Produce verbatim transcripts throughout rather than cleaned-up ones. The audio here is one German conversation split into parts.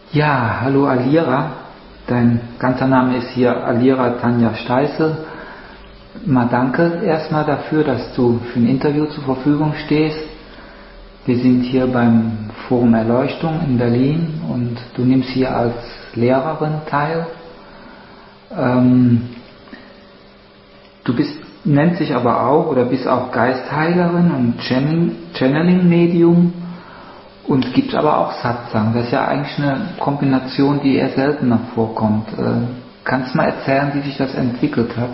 Ja, hallo Alira. Dein ganzer Name ist hier Alira Tanja Steißel. Mal danke erstmal dafür, dass du für ein Interview zur Verfügung stehst. Wir sind hier beim Forum Erleuchtung in Berlin und du nimmst hier als Lehrerin teil. Ähm, du bist, nennt sich aber auch oder bist auch Geistheilerin und Channeling-Medium und gibt aber auch Satsang. Das ist ja eigentlich eine Kombination, die eher seltener vorkommt. Äh, kannst du mal erzählen, wie sich das entwickelt hat?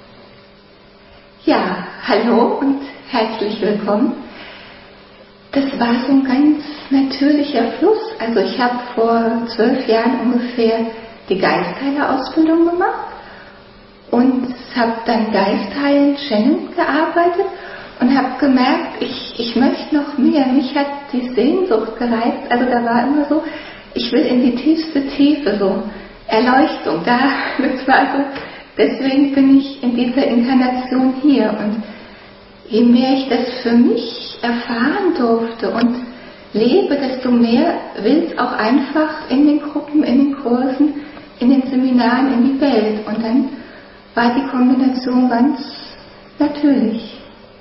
Ja, hallo und herzlich willkommen. Das war so ein ganz natürlicher Fluss. Also ich habe vor zwölf Jahren ungefähr die Geistheiler-Ausbildung gemacht und habe dann Geistheilen, Channeling gearbeitet und habe gemerkt, ich, ich möchte noch mehr. Mich hat die Sehnsucht gereizt. Also da war immer so, ich will in die tiefste Tiefe, so Erleuchtung. Da, das war so, deswegen bin ich in dieser Inkarnation hier. Und je mehr ich das für mich erfahren durfte und lebe, desto mehr will es auch einfach in den Gruppen, in den Kursen, in den Seminaren, in die Welt. Und dann war die Kombination ganz natürlich.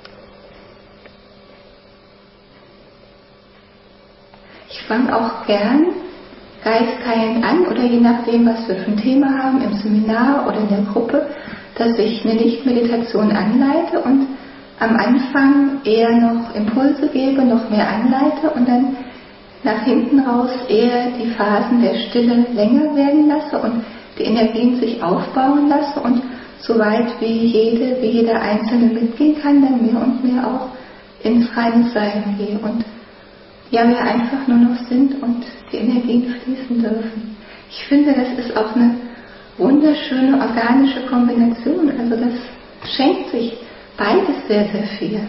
Ich fange auch gern Geistheilen an oder je nachdem, was wir für ein Thema haben, im Seminar oder in der Gruppe, dass ich eine Lichtmeditation anleite und am Anfang eher noch Impulse gebe, noch mehr anleite und dann nach hinten raus eher die Phasen der Stille länger werden lasse und die Energien sich aufbauen lasse und soweit wie jede, wie jeder Einzelne mitgehen kann, dann mehr und mehr auch ins reine Sein gehe und ja, wir einfach nur noch sind und die Energien fließen dürfen. Ich finde, das ist auch eine wunderschöne organische Kombination. Also das schenkt sich beides sehr, sehr viel.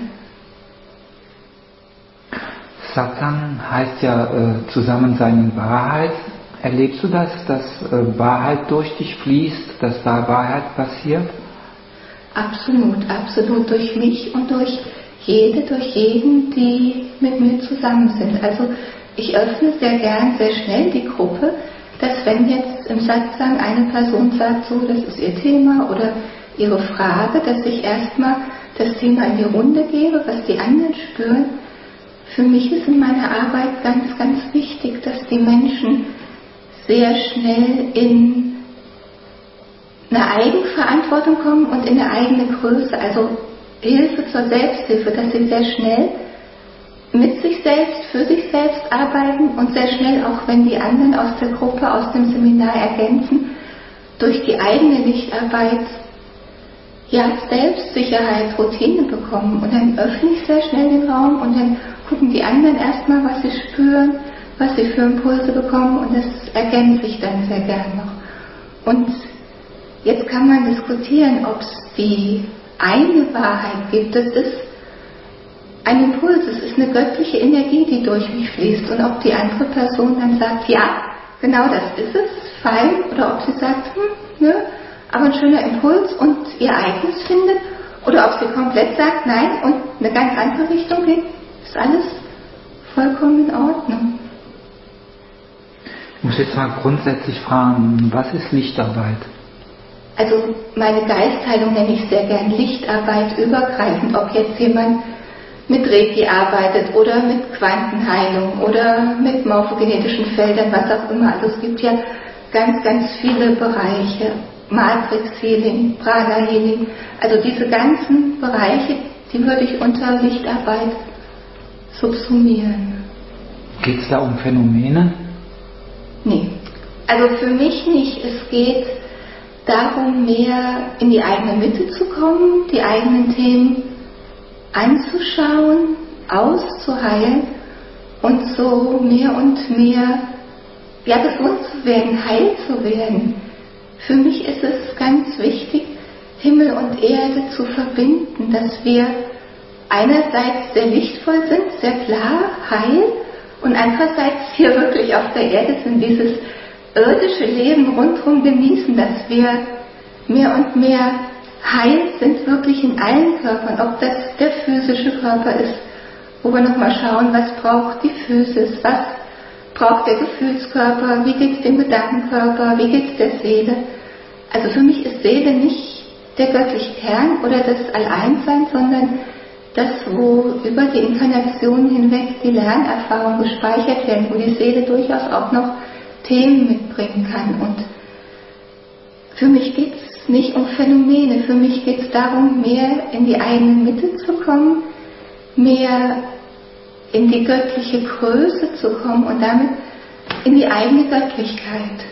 Satsang heißt ja äh, Zusammensein in Wahrheit. Erlebst du das, dass äh, Wahrheit durch dich fließt, dass da Wahrheit passiert? Absolut, absolut. Durch mich und durch jede, durch jeden, die mit mir zusammen sind. Also ich öffne sehr gern, sehr schnell die Gruppe, dass wenn jetzt im Satsang eine Person sagt, so, das ist ihr Thema oder ihre Frage, dass ich erstmal das Thema in die Runde gebe, was die anderen spüren. Für mich ist in meiner Arbeit ganz, ganz wichtig, dass die Menschen sehr schnell in eine Eigenverantwortung kommen und in eine eigene Größe, also Hilfe zur Selbsthilfe, dass sie sehr schnell mit sich selbst, für sich selbst arbeiten und sehr schnell, auch wenn die anderen aus der Gruppe, aus dem Seminar ergänzen, durch die eigene Lichtarbeit ja, Selbstsicherheit, Routine bekommen. Und dann öffne ich sehr schnell den Raum und dann gucken die anderen erstmal, was sie spüren, was sie für Impulse bekommen und das ergänze ich dann sehr gern noch. Und jetzt kann man diskutieren, ob es die eine Wahrheit gibt. Das ist ein Impuls, es ist eine göttliche Energie, die durch mich fließt. Und ob die andere Person dann sagt, ja, genau das ist es, fein, oder ob sie sagt, hm, nö, aber ein schöner Impuls und ihr eigenes findet, oder ob sie komplett sagt, nein, und eine ganz andere Richtung geht, ist alles vollkommen in Ordnung. Ich muss jetzt mal grundsätzlich fragen, was ist Lichtarbeit? Also meine Geistheilung nenne ich sehr gern Lichtarbeit übergreifend, ob jetzt jemand mit Reiki arbeitet oder mit Quantenheilung oder mit morphogenetischen Feldern, was auch immer. Also es gibt ja ganz, ganz viele Bereiche, Matrix Healing, Prana Healing, also diese ganzen Bereiche, die würde ich unter Lichtarbeit subsumieren. Geht es da um Phänomene? Nee, also für mich nicht. Es geht darum, mehr in die eigene Mitte zu kommen, die eigenen Themen anzuschauen, auszuheilen und so mehr und mehr ja, gesund zu werden, heil zu werden. Für mich ist es ganz wichtig, Himmel und Erde zu verbinden, dass wir einerseits sehr lichtvoll sind, sehr klar, heil und andererseits hier wirklich auf der Erde sind, dieses irdische Leben rundherum genießen, dass wir mehr und mehr heil sind, wirklich in allen Körpern, ob das der physische Körper ist, wo wir nochmal schauen, was braucht die Physis, was braucht der Gefühlskörper, wie geht es dem Gedankenkörper, wie geht es der Seele. Also für mich ist Seele nicht der göttliche Kern oder das Alleinsein, sondern das, wo über die Inkarnationen hinweg die Lernerfahrungen gespeichert werden, wo die Seele durchaus auch noch Themen mitbringen kann. Und für mich geht es nicht um Phänomene, für mich geht es darum, mehr in die eigene Mitte zu kommen, mehr in die göttliche Größe zu kommen und damit in die eigene Göttlichkeit.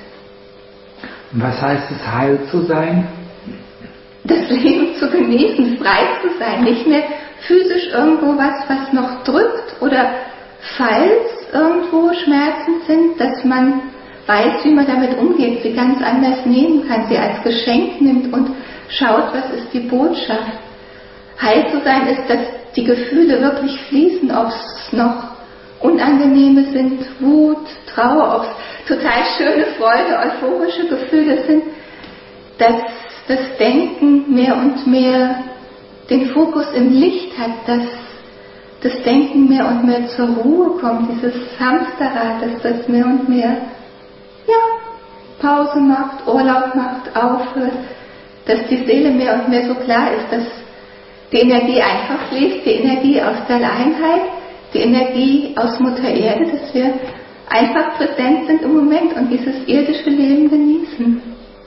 Was heißt es, heil zu sein? Das Leben zu genießen, frei zu sein, nicht mehr physisch irgendwo was, was noch drückt oder falls irgendwo Schmerzen sind, dass man weiß, wie man damit umgeht, sie ganz anders nehmen kann, sie als Geschenk nimmt und schaut, was ist die Botschaft. Heil zu sein ist, dass die Gefühle wirklich fließen, ob es noch unangenehme sind, Wut, Trauer, ob es total schöne Freude, euphorische Gefühle sind, dass das Denken mehr und mehr den Fokus im Licht hat, dass das Denken mehr und mehr zur Ruhe kommt, dieses Hamsterrad, dass das mehr und mehr ja, Pause macht, Urlaub macht, aufhört, dass die Seele mehr und mehr so klar ist, dass die Energie einfach fließt, die Energie aus der Einheit, die Energie aus Mutter Erde, dass wir einfach präsent sind im Moment und dieses irdische Leben genießen.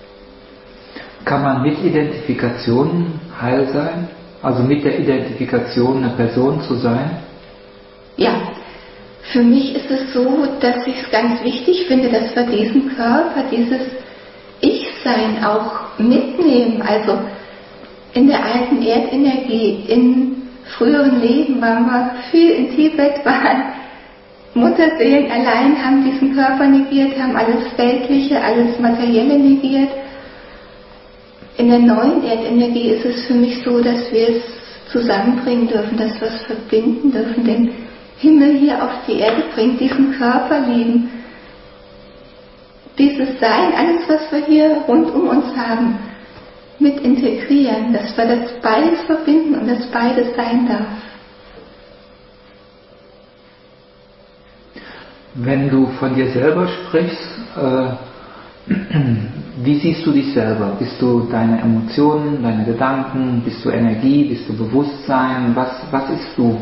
Kann man mit Identifikation heil sein? Also mit der Identifikation eine Person zu sein? Ja, für mich ist es so, dass ich es ganz wichtig finde, dass wir diesen Körper, dieses Ich-Sein auch mitnehmen. Also in der alten Erdenergie, in früheren Leben waren wir viel in Tibet, waren Mutterseelen allein, haben diesen Körper negiert, haben alles Weltliche, alles Materielle negiert. In der neuen Erdenergie ist es für mich so, dass wir es zusammenbringen dürfen, dass wir es verbinden dürfen, den Himmel hier auf die Erde bringen, diesen Körper lieben, dieses Sein, alles was wir hier rund um uns haben, mit integrieren, dass wir das beides verbinden und das beides sein darf. Wenn du von dir selber sprichst, äh, wie siehst du dich selber? Bist du deine Emotionen, deine Gedanken, bist du Energie, bist du Bewusstsein? Was, was bist du?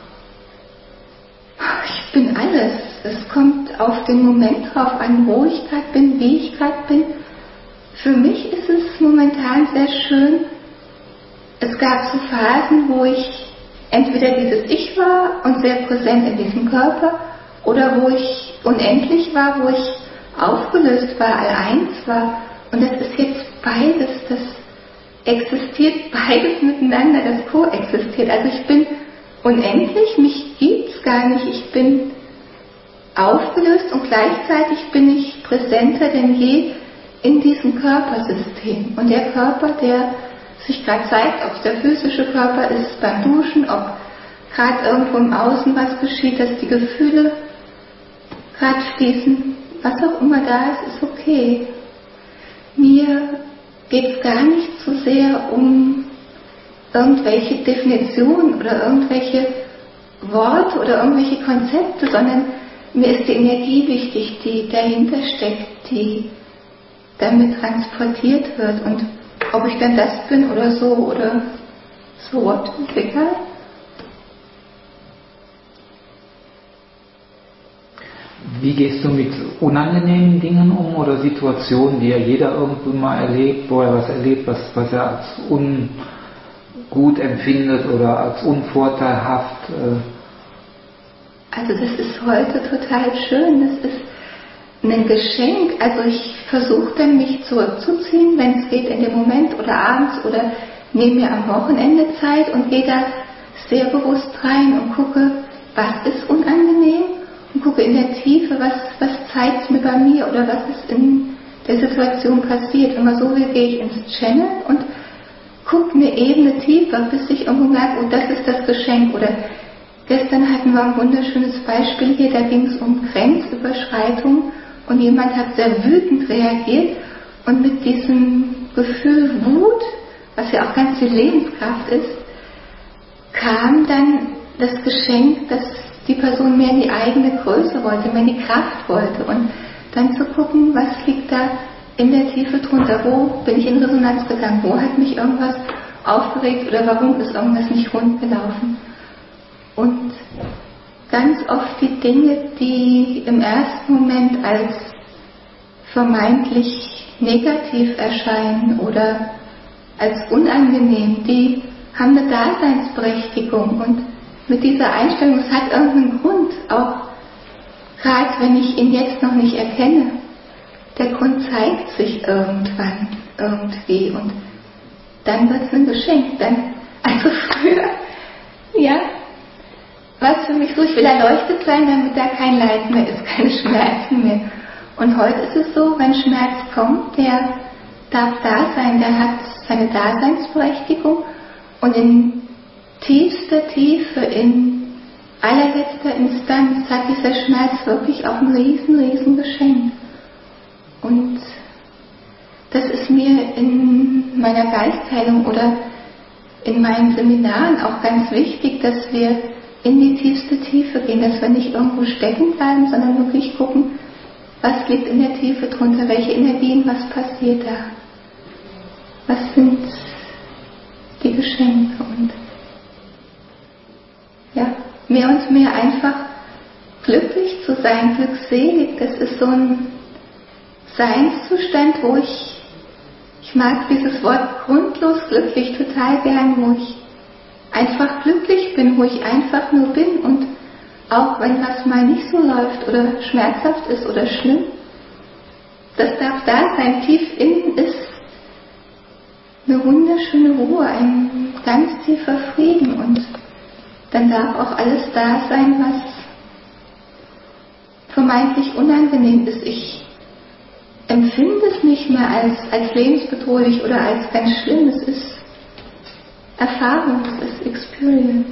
Ich bin alles. Es kommt auf den Moment drauf an, wo ich gerade bin, wie ich gerade bin. Für mich ist es momentan sehr schön. Es gab so Phasen, wo ich entweder dieses Ich war und sehr präsent in diesem Körper oder wo ich unendlich war, wo ich aufgelöst war, all-eins war. Und das ist jetzt beides, das existiert beides miteinander, das koexistiert. Also ich bin unendlich, mich gibt's gar nicht, ich bin aufgelöst und gleichzeitig bin ich präsenter denn je in diesem Körpersystem. Und der Körper, der sich gerade zeigt, ob es der physische Körper ist beim Duschen, ob gerade irgendwo im Außen was geschieht, dass die Gefühle gerade fließen, was auch immer da ist, ist okay. Mir geht es gar nicht so sehr um irgendwelche Definitionen oder irgendwelche Worte oder irgendwelche Konzepte, sondern mir ist die Energie wichtig, die dahinter steckt, die damit transportiert wird. Und ob ich dann das bin oder so oder so, what, ist egal. Wie gehst du mit unangenehmen Dingen um oder Situationen, die ja jeder irgendwo mal erlebt, wo er was erlebt, was, was er als ungut empfindet oder als unvorteilhaft? Äh Also das ist heute total schön, das ist ein Geschenk. Also ich versuche dann, mich zurückzuziehen, wenn es geht, in dem Moment oder abends oder nehme mir am Wochenende Zeit und gehe da sehr bewusst rein und gucke, was ist unangenehm und gucke in der Tiefe, was, was zeigt es mir bei mir oder was ist in der Situation passiert. Immer so wie gehe ich ins Channel und gucke eine Ebene tiefer, bis ich irgendwo merke, oh, das ist das Geschenk. Oder gestern hatten wir ein wunderschönes Beispiel hier, da ging es um Grenzüberschreitung und jemand hat sehr wütend reagiert und mit diesem Gefühl Wut, was ja auch ganz viel Lebenskraft ist, kam dann das Geschenk, dass die Person mehr in die eigene Größe wollte, mehr in die Kraft wollte und dann zu gucken, was liegt da in der Tiefe drunter, wo bin ich in Resonanz gegangen, wo hat mich irgendwas aufgeregt oder warum ist irgendwas nicht rund gelaufen. Und ganz oft die Dinge, die im ersten Moment als vermeintlich negativ erscheinen oder als unangenehm, die haben eine Daseinsberechtigung und mit dieser Einstellung, es hat irgendeinen Grund, auch gerade wenn ich ihn jetzt noch nicht erkenne, der Grund zeigt sich irgendwann, irgendwie und dann wird es ein Geschenk. Dann, also früher, ja, war es für mich so, ich will erleuchtet sein, damit da kein Leid mehr ist, keine Schmerzen mehr. Und heute ist es so, wenn Schmerz kommt, der darf da sein, der hat seine Daseinsberechtigung und in tiefster Tiefe, in allerletzter Instanz hat dieser Schmerz wirklich auch ein riesen, riesen Geschenk. Und das ist mir in meiner Geistheilung oder in meinen Seminaren auch ganz wichtig, dass wir in die tiefste Tiefe gehen, dass wir nicht irgendwo stecken bleiben, sondern wirklich gucken, was liegt in der Tiefe drunter, welche Energien, was passiert da, was sind die Geschenke und ja, mehr und mehr einfach glücklich zu sein, glückselig, das ist so ein Seinszustand, wo ich, ich mag dieses Wort grundlos glücklich total gern, wo ich einfach glücklich bin, wo ich einfach nur bin und auch wenn was mal nicht so läuft oder schmerzhaft ist oder schlimm, das darf da sein. Tief innen ist eine wunderschöne Ruhe, ein ganz tiefer Frieden und dann darf auch alles da sein, was vermeintlich unangenehm ist. Ich empfinde es nicht mehr als, als lebensbedrohlich oder als ganz schlimm. Es ist Erfahrung, es ist Experience.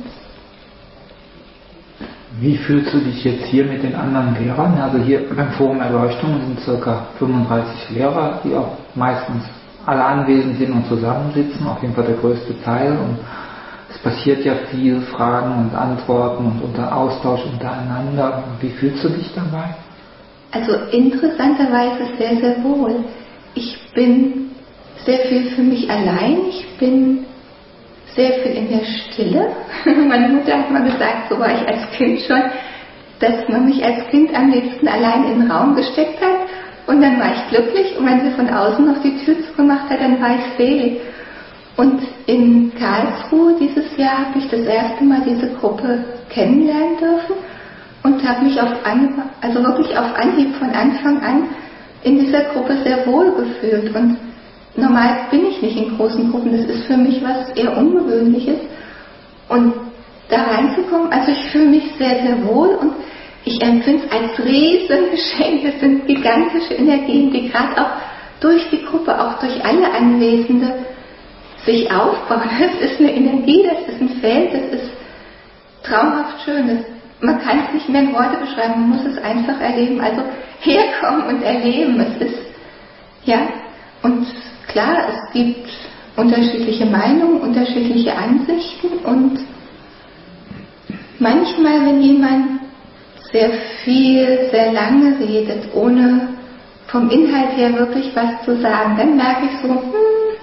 Wie fühlst du dich jetzt hier mit den anderen Lehrern? Also hier beim Forum Erleuchtung sind ca. fünfunddreißig Lehrer, die auch meistens alle anwesend sind und zusammensitzen, auf jeden Fall der größte Teil. Und es passiert ja viel, Fragen und Antworten und unter Austausch untereinander. Wie fühlst du dich dabei? Also interessanterweise sehr, sehr wohl. Ich bin sehr viel für mich allein. Ich bin sehr viel in der Stille. Meine Mutter hat mal gesagt, so war ich als Kind schon, dass man mich als Kind am liebsten allein in den Raum gesteckt hat und dann war ich glücklich und wenn sie von außen noch die Tür zugemacht hat, dann war ich selig. Und in Karlsruhe dieses Jahr habe ich das erste Mal diese Gruppe kennenlernen dürfen und habe mich auf Anhieb, also wirklich auf Anhieb von Anfang an in dieser Gruppe sehr wohl gefühlt. Und normal bin ich nicht in großen Gruppen, das ist für mich was eher Ungewöhnliches. Und da reinzukommen, also ich fühle mich sehr, sehr wohl und ich empfinde es als Riesengeschenk. Das sind gigantische Energien, die gerade auch durch die Gruppe, auch durch alle Anwesende sich aufbauen. Das ist eine Energie, das ist ein Feld, das ist traumhaft schön. Das, man kann es nicht mehr in Worte beschreiben, man muss es einfach erleben. Also herkommen und erleben. Es ist, ja, und klar, es gibt unterschiedliche Meinungen, unterschiedliche Ansichten und manchmal, wenn jemand sehr viel, sehr lange redet, ohne vom Inhalt her wirklich was zu sagen, dann merke ich so, hm,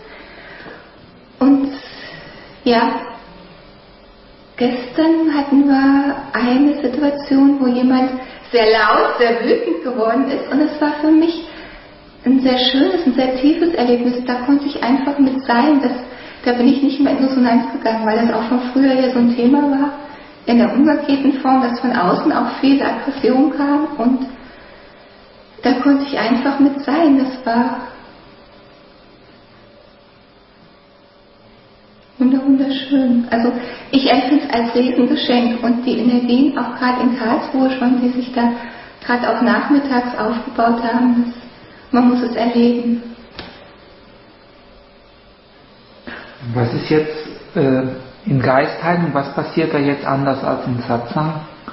und ja, gestern hatten wir eine Situation, wo jemand sehr laut, sehr wütend geworden ist und es war für mich ein sehr schönes, ein sehr tiefes Erlebnis. Da konnte ich einfach mit sein. Das, da bin ich nicht mehr in Resonanz gegangen, weil das auch von früher ja so ein Thema war, in der umgekehrten Form, dass von außen auch viel Aggression kam und da konnte ich einfach mit sein. Das war wunderschön. Also ich empfinde es als Riesengeschenk und die Energien auch gerade in Karlsruhe schon, die sich da gerade auch nachmittags aufgebaut haben, das, man muss es erleben. Was ist jetzt äh, in Geistheilung, was passiert da jetzt anders als im Satsang?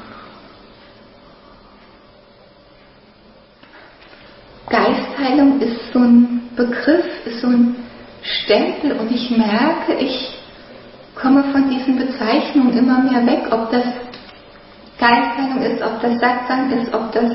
Geistheilung ist so ein Begriff, ist so ein Stempel und ich merke, ich komme von diesen Bezeichnungen immer mehr weg, ob das Geistheilung ist, ob das Satsang ist, ob das,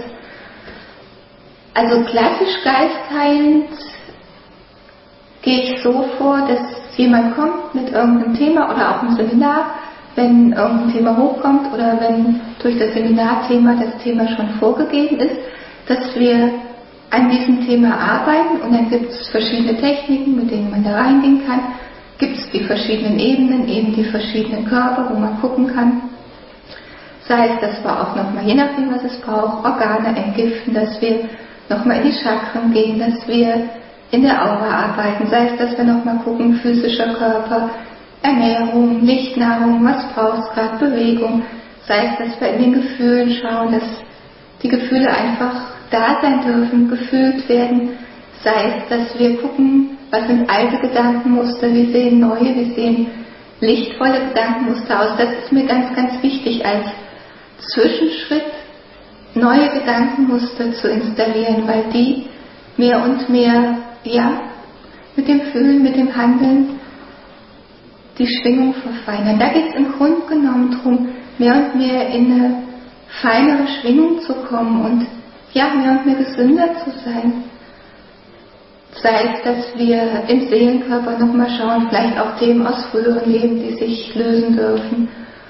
also klassisch geistheilend gehe ich so vor, dass jemand kommt mit irgendeinem Thema oder auch im Seminar, wenn irgendein Thema hochkommt oder wenn durch das Seminarthema das Thema schon vorgegeben ist, dass wir an diesem Thema arbeiten und dann gibt es verschiedene Techniken, mit denen man da reingehen kann. Gibt es die verschiedenen Ebenen, eben die verschiedenen Körper, wo man gucken kann. Sei es, dass wir auch nochmal, je nachdem was es braucht, Organe entgiften, dass wir nochmal in die Chakren gehen, dass wir in der Aura arbeiten, sei es, dass wir nochmal gucken, physischer Körper, Ernährung, Lichtnahrung, was braucht es gerade, Bewegung, sei es, dass wir in den Gefühlen schauen, dass die Gefühle einfach da sein dürfen, gefühlt werden, sei es, dass wir gucken, was sind alte Gedankenmuster, wir sehen neue, wir sehen lichtvolle Gedankenmuster aus. Das ist mir ganz, ganz wichtig als Zwischenschritt, neue Gedankenmuster zu installieren, weil die mehr und mehr, ja, mit dem Fühlen, mit dem Handeln die Schwingung verfeinern. Da geht es im Grunde genommen darum, mehr und mehr in eine feinere Schwingung zu kommen und ja, mehr und mehr gesünder zu sein. Sei es, dass wir im Seelenkörper nochmal schauen, vielleicht auch Themen aus früheren Leben, die sich lösen dürfen.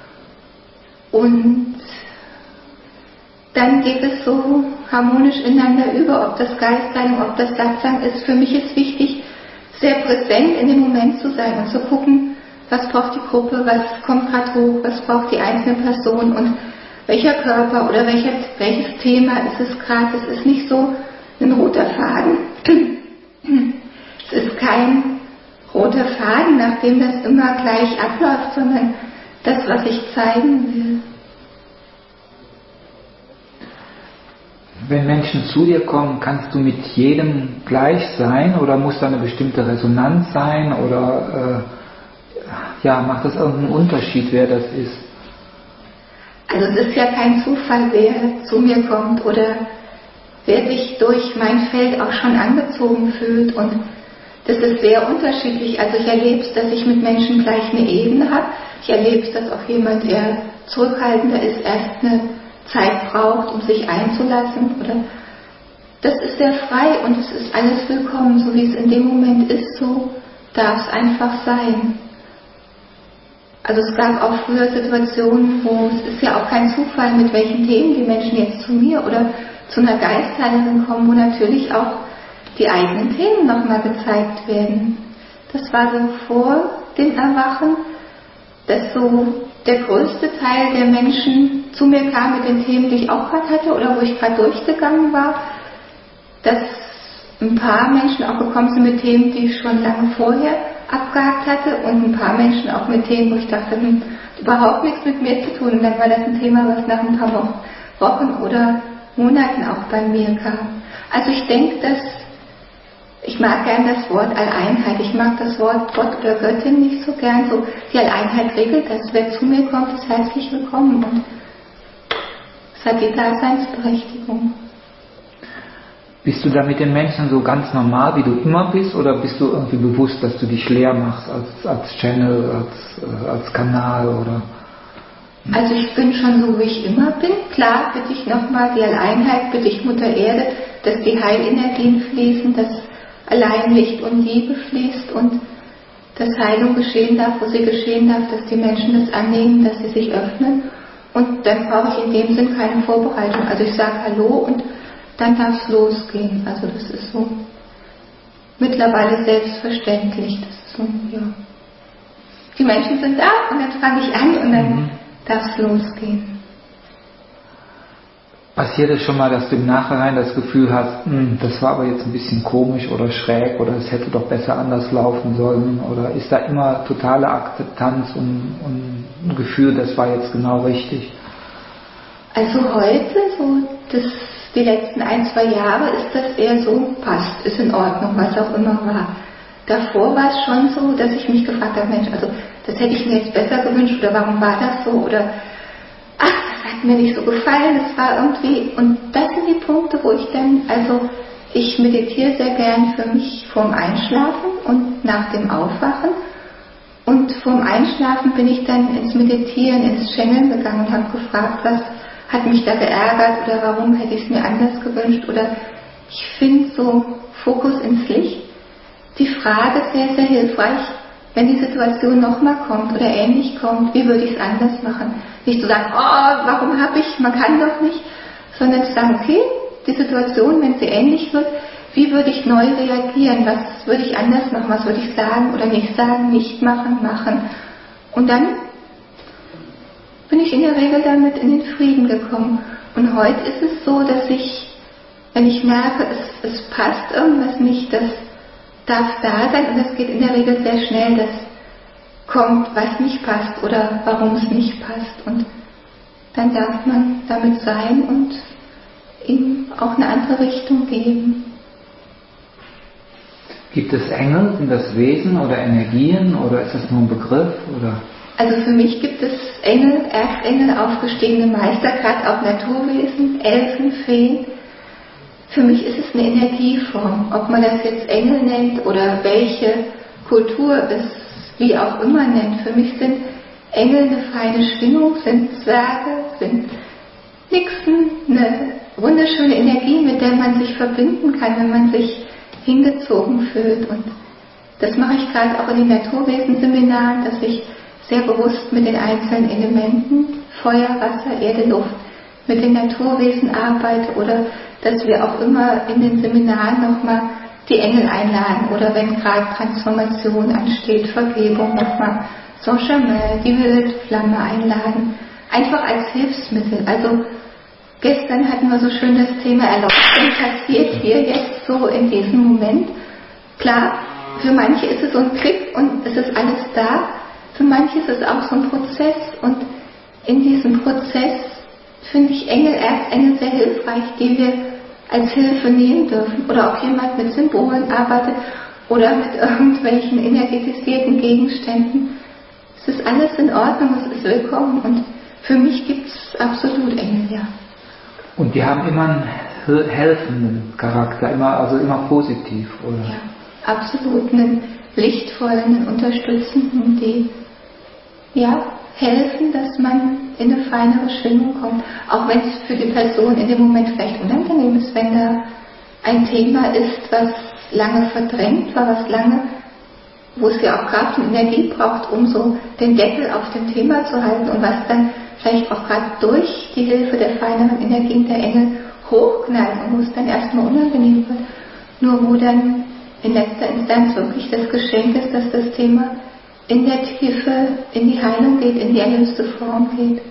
Und dann geht es so harmonisch ineinander über, ob das Geistheilung, ob das Satsang ist. Für mich ist wichtig, sehr präsent in dem Moment zu sein und zu gucken, was braucht die Gruppe, was kommt gerade hoch, was braucht die einzelne Person und welcher Körper oder welcher, welches Thema ist es gerade. Es ist nicht so ein roter Faden. Es ist kein roter Faden, nachdem das immer gleich abläuft, sondern das, was ich zeigen will. Wenn Menschen zu dir kommen, kannst du mit jedem gleich sein oder muss da eine bestimmte Resonanz sein oder äh, ja, macht das irgendeinen Unterschied, wer das ist? Also es ist ja kein Zufall, wer zu mir kommt oder wer sich durch mein Feld auch schon angezogen fühlt und das ist sehr unterschiedlich. Also ich erlebe es, dass ich mit Menschen gleich eine Ebene habe. Ich erlebe es, dass auch jemand eher zurückhaltender ist, erst eine Zeit braucht, um sich einzulassen. Oder das ist sehr frei und es ist alles willkommen, so wie es in dem Moment ist, so darf es einfach sein. Also es gab auch früher Situationen, wo es ist ja auch kein Zufall, mit welchen Themen die Menschen jetzt zu mir oder zu einer Geistheilerin kommen, wo natürlich auch die eigenen Themen nochmal gezeigt werden. Das war so vor dem Erwachen, dass so der größte Teil der Menschen zu mir kam mit den Themen, die ich auch gerade hatte oder wo ich gerade durchgegangen war, dass ein paar Menschen auch gekommen sind mit Themen, die ich schon lange vorher abgehakt hatte und ein paar Menschen auch mit Themen, wo ich dachte, hm, überhaupt nichts mit mir zu tun. Und dann war das ein Thema, was nach ein paar Wochen oder Monaten auch bei mir kam. Also ich denke, dass ich mag gern das Wort Alleinheit. Ich mag das Wort Gott oder Göttin nicht so gern. So, die Alleinheit regelt das. Wer zu mir kommt, ist herzlich willkommen und es hat die Daseinsberechtigung. Bist du da mit den Menschen so ganz normal, wie du immer bist, oder bist du irgendwie bewusst, dass du dich leer machst als, als Channel, als, als Kanal? Oder? Also ich bin schon so, wie ich immer bin. Klar bitte ich nochmal die Alleinheit, bitte ich Mutter Erde, dass die Heilenergien fließen, dass allein Licht und Liebe fließt und dass Heilung geschehen darf, wo sie geschehen darf, dass die Menschen das annehmen, dass sie sich öffnen. Und dann brauche ich in dem Sinn keine Vorbereitung. Also ich sage Hallo und dann darf es losgehen. Also das ist so mittlerweile selbstverständlich. Das ist so, ja. Die Menschen sind da und dann fange ich an und dann mhm. darf es losgehen. Passiert es schon mal, dass du im Nachhinein das Gefühl hast, das war aber jetzt ein bisschen komisch oder schräg oder es hätte doch besser anders laufen sollen? Oder ist da immer totale Akzeptanz und, und ein Gefühl, das war jetzt genau richtig? Also heute, so das, die letzten ein, zwei Jahre, ist das eher so, passt, ist in Ordnung, was auch immer war. Davor war es schon so, dass ich mich gefragt habe, Mensch, also das hätte ich mir jetzt besser gewünscht oder warum war das so oder ach, das hat mir nicht so gefallen, das war irgendwie, und das sind die Punkte, wo ich dann, also ich meditiere sehr gern für mich vorm Einschlafen und nach dem Aufwachen und vorm Einschlafen bin ich dann ins Meditieren, ins Channeln gegangen und habe gefragt, was hat mich da geärgert oder warum hätte ich es mir anders gewünscht oder ich finde so Fokus ins Licht, die Frage sehr, sehr hilfreich, wenn die Situation nochmal kommt oder ähnlich kommt, wie würde ich es anders machen? Nicht zu sagen, oh, warum habe ich, man kann doch nicht, sondern zu sagen, okay, die Situation, wenn sie ähnlich wird, wie würde ich neu reagieren? Was würde ich anders machen? Was würde ich sagen oder nicht sagen? Nicht machen, machen. Und dann bin ich in der Regel damit in den Frieden gekommen. Und heute ist es so, dass ich, wenn ich merke, es, es passt irgendwas nicht, das darf da sein und das geht in der Regel sehr schnell, das kommt, was nicht passt oder warum es nicht passt. Und dann darf man damit sein und ihm auch eine andere Richtung geben. Gibt es Engel, sind das Wesen oder Energien oder ist das nur ein Begriff? Oder? Also für mich gibt es Engel, Erzengel, aufgestiegene Meister, gerade auch Naturwesen, Elfen, Feen. Für mich ist es eine Energieform, ob man das jetzt Engel nennt oder welche Kultur es wie auch immer nennt. Für mich sind Engel eine feine Schwingung, sind Zwerge, sind Nixen, eine wunderschöne Energie, mit der man sich verbinden kann, wenn man sich hingezogen fühlt. Und das mache ich gerade auch in den Naturwesenseminaren, dass ich sehr bewusst mit den einzelnen Elementen, Feuer, Wasser, Erde, Luft, mit den Naturwesen arbeite oder dass wir auch immer in den Seminaren nochmal die Engel einladen oder wenn gerade Transformation ansteht, Vergebung nochmal Saint-Germain, die Wildflamme einladen, einfach als Hilfsmittel. Also gestern hatten wir so schön das Thema Erleuchtung passiert hier jetzt so in diesem Moment. Klar, für manche ist es so ein Klick und es ist alles da, für manche ist es auch so ein Prozess und in diesem Prozess finde ich Engel, Erzengel sehr hilfreich, die wir als Hilfe nehmen dürfen. Oder auch jemand mit Symbolen arbeitet oder mit irgendwelchen energetisierten Gegenständen. Es ist alles in Ordnung, es ist willkommen und für mich gibt es absolut Engel, ja. Und die haben immer einen helfenden Charakter, immer, also immer positiv, oder? Ja, absolut, einen lichtvollen, einen unterstützenden, die ja, helfen, dass man in eine feinere Schwingung kommt. Auch wenn es für die Person in dem Moment vielleicht unangenehm ist, wenn da ein Thema ist, was lange verdrängt war, was lange, wo es ja auch Kraft und Energie braucht, um so den Deckel auf dem Thema zu halten und was dann vielleicht auch gerade durch die Hilfe der feineren Energien der Engel hochknallt und wo es dann erstmal unangenehm wird. Nur wo dann in letzter Instanz wirklich das Geschenk ist, dass das Thema in der Tiefe in die Heilung geht, in die erlöste Form geht.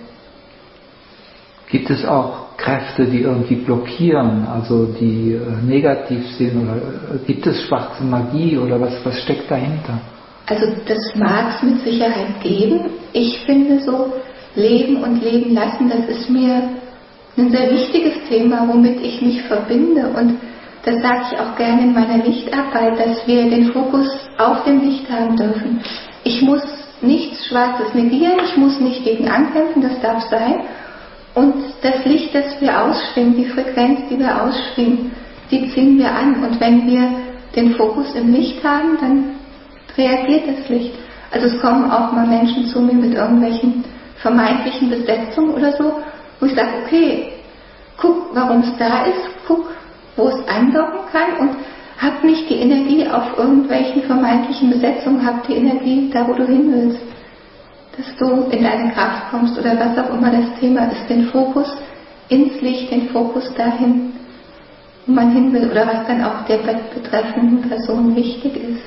Gibt es auch Kräfte, die irgendwie blockieren, also die äh, negativ sind? Oder äh, gibt es schwarze Magie oder was, was steckt dahinter? Also das mag es mit Sicherheit geben. Ich finde so, Leben und Leben lassen, das ist mir ein sehr wichtiges Thema, womit ich mich verbinde. Und das sage ich auch gerne in meiner Lichtarbeit, dass wir den Fokus auf dem Licht haben dürfen. Ich muss nichts Schwarzes negieren, ich muss nicht gegen ankämpfen, das darf sein. Und das Licht, das wir ausschwingen, die Frequenz, die wir ausschwingen, die ziehen wir an. Und wenn wir den Fokus im Licht haben, dann reagiert das Licht. Also es kommen auch mal Menschen zu mir mit irgendwelchen vermeintlichen Besetzungen oder so, wo ich sage, okay, guck, warum es da ist, guck, wo es andocken kann und hab nicht die Energie auf irgendwelchen vermeintlichen Besetzungen, hab die Energie da, wo du hin willst. Dass du in deine Kraft kommst oder was auch immer das Thema ist, den Fokus ins Licht, den Fokus dahin, wo man hin will oder was dann auch der betreffenden Person wichtig ist.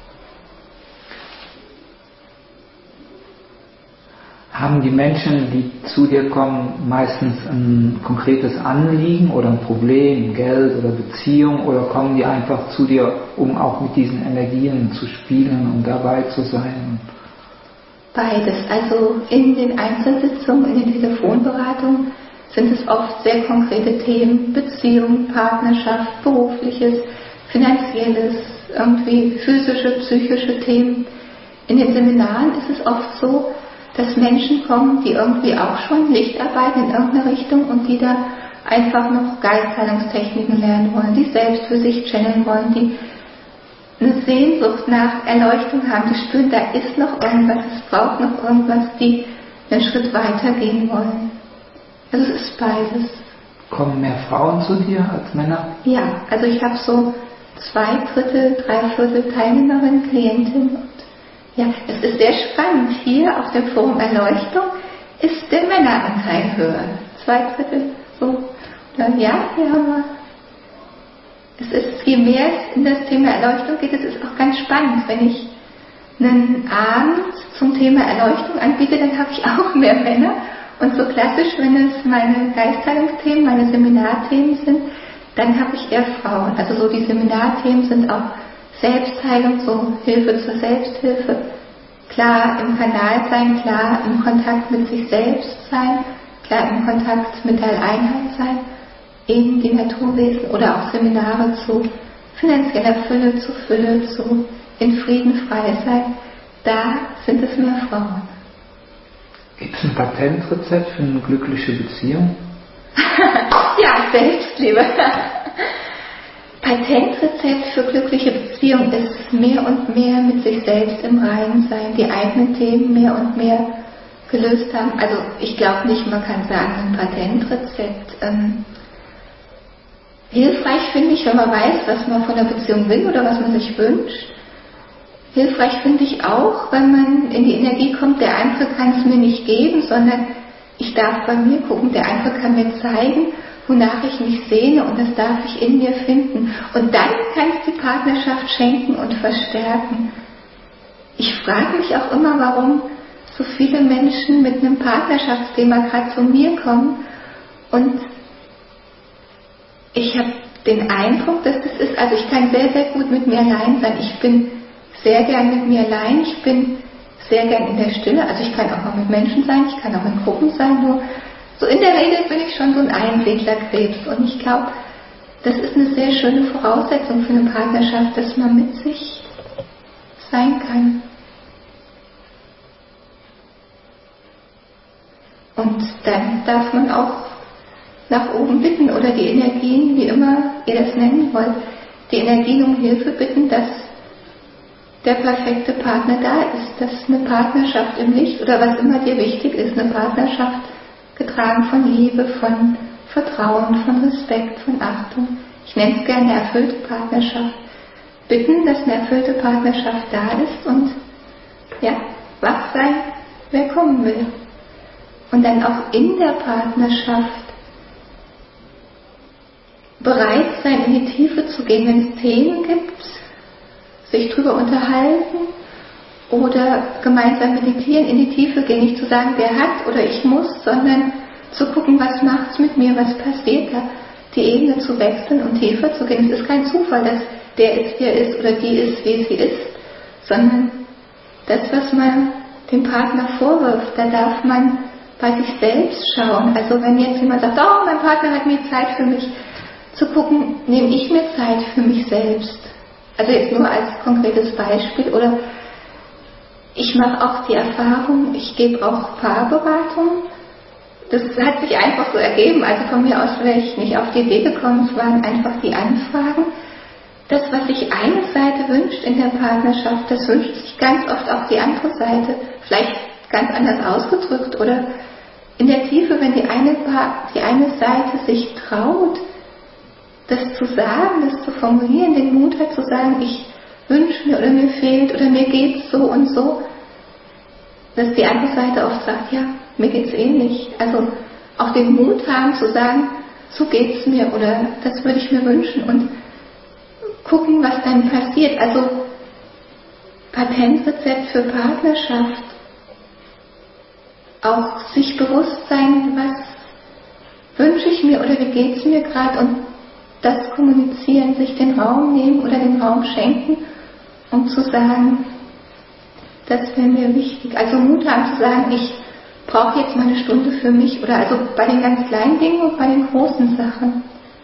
Haben die Menschen, die zu dir kommen, meistens ein konkretes Anliegen oder ein Problem, Geld oder Beziehung, oder kommen die einfach zu dir, um auch mit diesen Energien zu spielen und dabei zu sein? Beides. Also in den Einzelsitzungen, in den Telefonberatungen sind es oft sehr konkrete Themen, Beziehung, Partnerschaft, berufliches, finanzielles, irgendwie physische, psychische Themen. In den Seminaren ist es oft so, dass Menschen kommen, die irgendwie auch schon Licht arbeiten in irgendeiner Richtung und die da einfach noch Geistheilungstechniken lernen wollen, die selbst für sich channeln wollen, die eine Sehnsucht nach Erleuchtung haben, die spüren, da ist noch irgendwas, es braucht noch irgendwas, die einen Schritt weiter gehen wollen. Also es ist beides. Kommen mehr Frauen zu dir als Männer? Ja, also ich habe so zwei Drittel, drei Viertel Teilnehmerinnen, Klientinnen. Und ja, es ist sehr spannend. Hier auf dem Forum Erleuchtung ist der Männeranteil höher. Zwei Drittel, so. Dann, ja, hier haben wir. Es ist, je mehr es in das Thema Erleuchtung geht, es ist auch ganz spannend. Wenn ich einen Abend zum Thema Erleuchtung anbiete, dann habe ich auch mehr Männer. Und so klassisch, wenn es meine Geistheilungsthemen, meine Seminarthemen sind, dann habe ich eher Frauen. Also so die Seminarthemen sind auch Selbstheilung, so Hilfe zur Selbsthilfe, klar im Kanal sein, klar im Kontakt mit sich selbst sein, klar im Kontakt mit der Einheit sein, eben die Naturwesen oder auch Seminare zu finanzieller Fülle, zu Fülle, zu in Frieden frei sein, da sind es mehr Frauen. Gibt es ein Patentrezept für eine glückliche Beziehung? Ja, Selbstliebe. Patentrezept für glückliche Beziehung ist mehr und mehr mit sich selbst im Reinen sein, die eigenen Themen mehr und mehr gelöst haben. Also ich glaube nicht, man kann sagen, ein Patentrezept. Ähm, hilfreich finde ich, wenn man weiß, was man von der Beziehung will oder was man sich wünscht. Hilfreich finde ich auch, wenn man in die Energie kommt, der andere kann es mir nicht geben, sondern ich darf bei mir gucken, der andere kann mir zeigen, wonach ich mich sehne und das darf ich in mir finden. Und dann kann es die Partnerschaft schenken und verstärken. Ich frage mich auch immer, warum so viele Menschen mit einem Partnerschaftsthema gerade zu mir kommen und ich habe den Eindruck, dass das ist, also ich kann sehr, sehr gut mit mir allein sein. Ich bin sehr gern mit mir allein, ich bin sehr gern in der Stille, also ich kann auch noch mit Menschen sein, ich kann auch in Gruppen sein, nur so in der Regel bin ich schon so ein Einsiedlerkrebs und ich glaube, das ist eine sehr schöne Voraussetzung für eine Partnerschaft, dass man mit sich sein kann. Und dann darf man auch nach oben bitten oder die Energien, wie immer ihr das nennen wollt, die Energien um Hilfe bitten, dass der perfekte Partner da ist, dass eine Partnerschaft im Licht oder was immer dir wichtig ist, eine Partnerschaft getragen von Liebe, von Vertrauen, von Respekt, von Achtung. Ich nenne es gerne eine erfüllte Partnerschaft. Bitten, dass eine erfüllte Partnerschaft da ist und ja, wach sein, wer kommen will. Und dann auch in der Partnerschaft bereit sein, in die Tiefe zu gehen, wenn es Themen gibt, sich drüber unterhalten oder gemeinsam meditieren, in die Tiefe gehen, nicht zu sagen, wer hat oder ich muss, sondern zu gucken, was macht's mit mir, was passiert da, die Ebene zu wechseln und tiefer zu gehen. Es ist kein Zufall, dass der ist, wie er ist oder die ist, wie sie ist, sondern das, was man dem Partner vorwirft, da darf man bei sich selbst schauen. Also wenn jetzt jemand sagt, oh, mein Partner hat nie Zeit für mich, zu gucken, nehme ich mir Zeit für mich selbst. Also jetzt nur als konkretes Beispiel. Oder ich mache auch die Erfahrung, ich gebe auch Paarberatung. Das hat sich einfach so ergeben. Also von mir aus wäre ich nicht auf die Idee gekommen. Es waren einfach die Anfragen. Das, was sich eine Seite wünscht in der Partnerschaft, das wünscht sich ganz oft auch die andere Seite. Vielleicht ganz anders ausgedrückt. Oder in der Tiefe, wenn die eine, die eine Seite sich traut, das zu sagen, das zu formulieren, den Mut hat zu sagen, ich wünsche mir oder mir fehlt oder mir geht's so und so, dass die andere Seite oft sagt, ja, mir geht's ähnlich. Also auch den Mut haben zu sagen, so geht's mir oder das würde ich mir wünschen und gucken, was dann passiert. Also Patentrezept für Partnerschaft, auch sich bewusst sein, was wünsche ich mir oder wie geht's mir gerade und das kommunizieren, sich den Raum nehmen oder den Raum schenken, um zu sagen, das wäre mir wichtig. Also Mut haben zu sagen, ich brauche jetzt mal eine Stunde für mich oder also bei den ganz kleinen Dingen und bei den großen Sachen.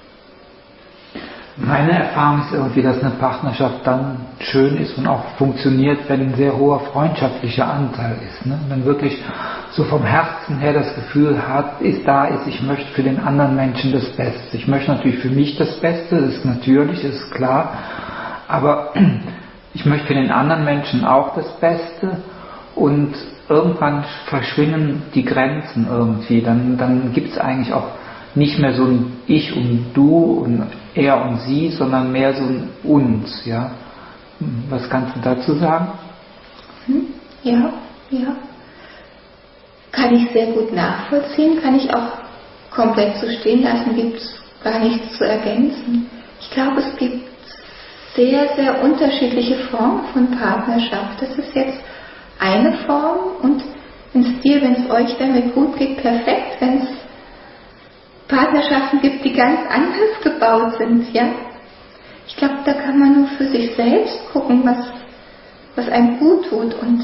Meine Erfahrung ist irgendwie, dass eine Partnerschaft dann schön ist und auch funktioniert, wenn ein sehr hoher freundschaftlicher Anteil ist. Ne? Wenn wirklich so vom Herzen her das Gefühl hat, ist da ist, ich möchte für den anderen Menschen das Beste. Ich möchte natürlich für mich das Beste, das ist natürlich, das ist klar, aber ich möchte für den anderen Menschen auch das Beste und irgendwann verschwimmen die Grenzen irgendwie. Dann, dann gibt es eigentlich auch nicht mehr so ein Ich und Du und er und sie, sondern mehr so ein Uns. Ja? Was kannst du dazu sagen? Ja, ja. Kann ich sehr gut nachvollziehen, kann ich auch komplett so stehen lassen, gibt es gar nichts zu ergänzen. Ich glaube, es gibt sehr, sehr unterschiedliche Formen von Partnerschaft. Das ist jetzt eine Form und wenn es dir, wenn es euch damit gut geht, perfekt. Wenn es Partnerschaften gibt, die ganz anders gebaut sind, ja. Ich glaube, da kann man nur für sich selbst gucken, was, was einem gut tut. Und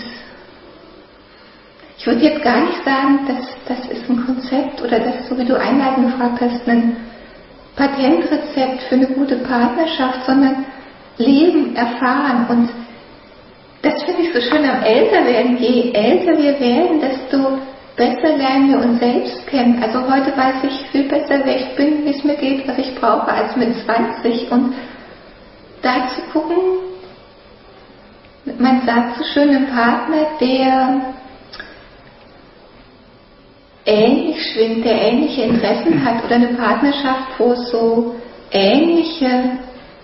ich würde jetzt gar nicht sagen, dass das ist ein Konzept oder das, so wie du einleitend gefragt hast, ein Patentrezept für eine gute Partnerschaft, sondern Leben, erfahren. Und das finde ich so schön am Älterwerden. Je älter wir werden, desto besser lernen wir uns selbst kennen. Also heute weiß ich viel besser, wer ich bin, wie es mir geht, was ich brauche, als mit zwanzig. Und da zu gucken, man sagt so schön, ein Partner, der ähnlich schwingt, der ähnliche Interessen hat, oder eine Partnerschaft, wo es so ähnliche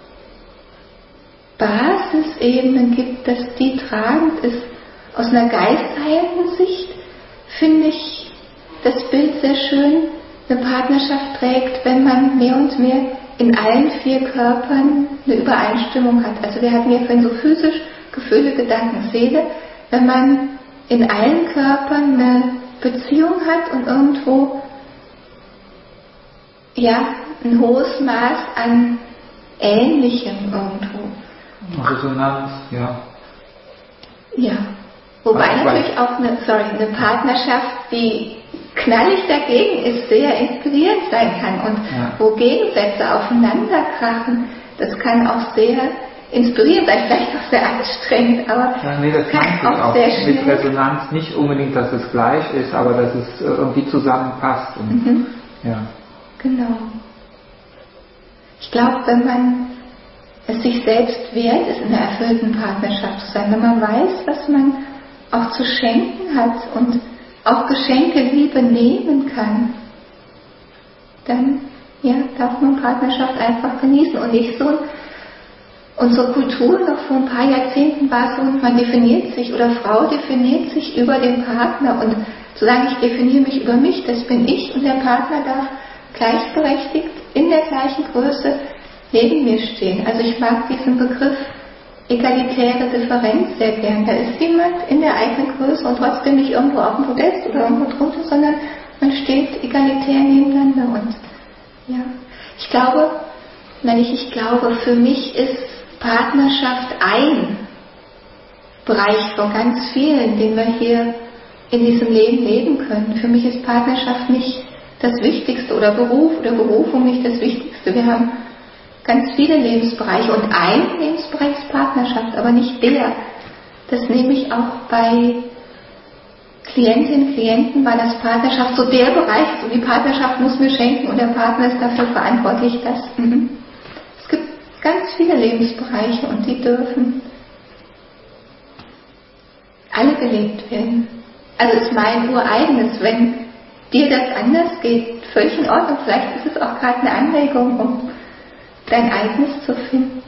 Basisebenen gibt, dass die tragend ist. Aus einer geistheilenden Sicht finde ich das Bild sehr schön. Eine Partnerschaft trägt, wenn man mehr und mehr in allen vier Körpern eine Übereinstimmung hat. Also wir hatten ja vorhin so physisch, Gefühle, Gedanken, Seele. Wenn man in allen Körpern eine Beziehung hat und irgendwo ja ein hohes Maß an Ähnlichem irgendwo. Resonanz, ja. Ja. Wobei also, natürlich auch eine, sorry, eine Partnerschaft, die knallig dagegen ist, sehr inspirierend sein kann und ja. wo Gegensätze aufeinander krachen, das kann auch sehr inspirierend sein, vielleicht auch sehr anstrengend, aber ja, nee, das kann auch, auch sehr schnell. Mit Resonanz nicht unbedingt, dass es gleich ist, aber dass es irgendwie zusammenpasst. Und, mhm. ja. Genau. Ich glaube, wenn man es sich selbst wert ist, in einer erfüllten Partnerschaft zu sein, wenn man weiß, was man auch zu schenken hat und auch Geschenke Liebe nehmen kann, dann ja, darf man Partnerschaft einfach genießen und nicht so. Unsere Kultur noch vor ein paar Jahrzehnten war so, man definiert sich oder Frau definiert sich über den Partner und zu sagen, ich definiere mich über mich, das bin ich und der Partner darf gleichberechtigt in der gleichen Größe neben mir stehen. Also ich mag diesen Begriff egalitäre Differenz sehr gern. Da ist jemand in der eigenen Größe und trotzdem nicht irgendwo auf dem Podest oder irgendwo drunter, sondern man steht egalitär nebeneinander. Und ja, ich glaube, wenn ich, ich glaube, für mich ist Partnerschaft ein Bereich von ganz vielen, den wir hier in diesem Leben leben können. Für mich ist Partnerschaft nicht das Wichtigste oder Beruf oder Berufung nicht das Wichtigste. Wir haben ganz viele Lebensbereiche und ein Lebensbereich ist Partnerschaft, aber nicht der. Das nehme ich auch bei Klientinnen und Klienten, weil das Partnerschaft so der Bereich ist und die Partnerschaft muss mir schenken und der Partner ist dafür verantwortlich, dass mhm. es gibt ganz viele Lebensbereiche und die dürfen alle gelebt werden. Also ist mein ureigenes, wenn dir das anders geht, völlig in Ordnung. Vielleicht ist es auch gerade eine Anregung, um dein eigenes zu finden.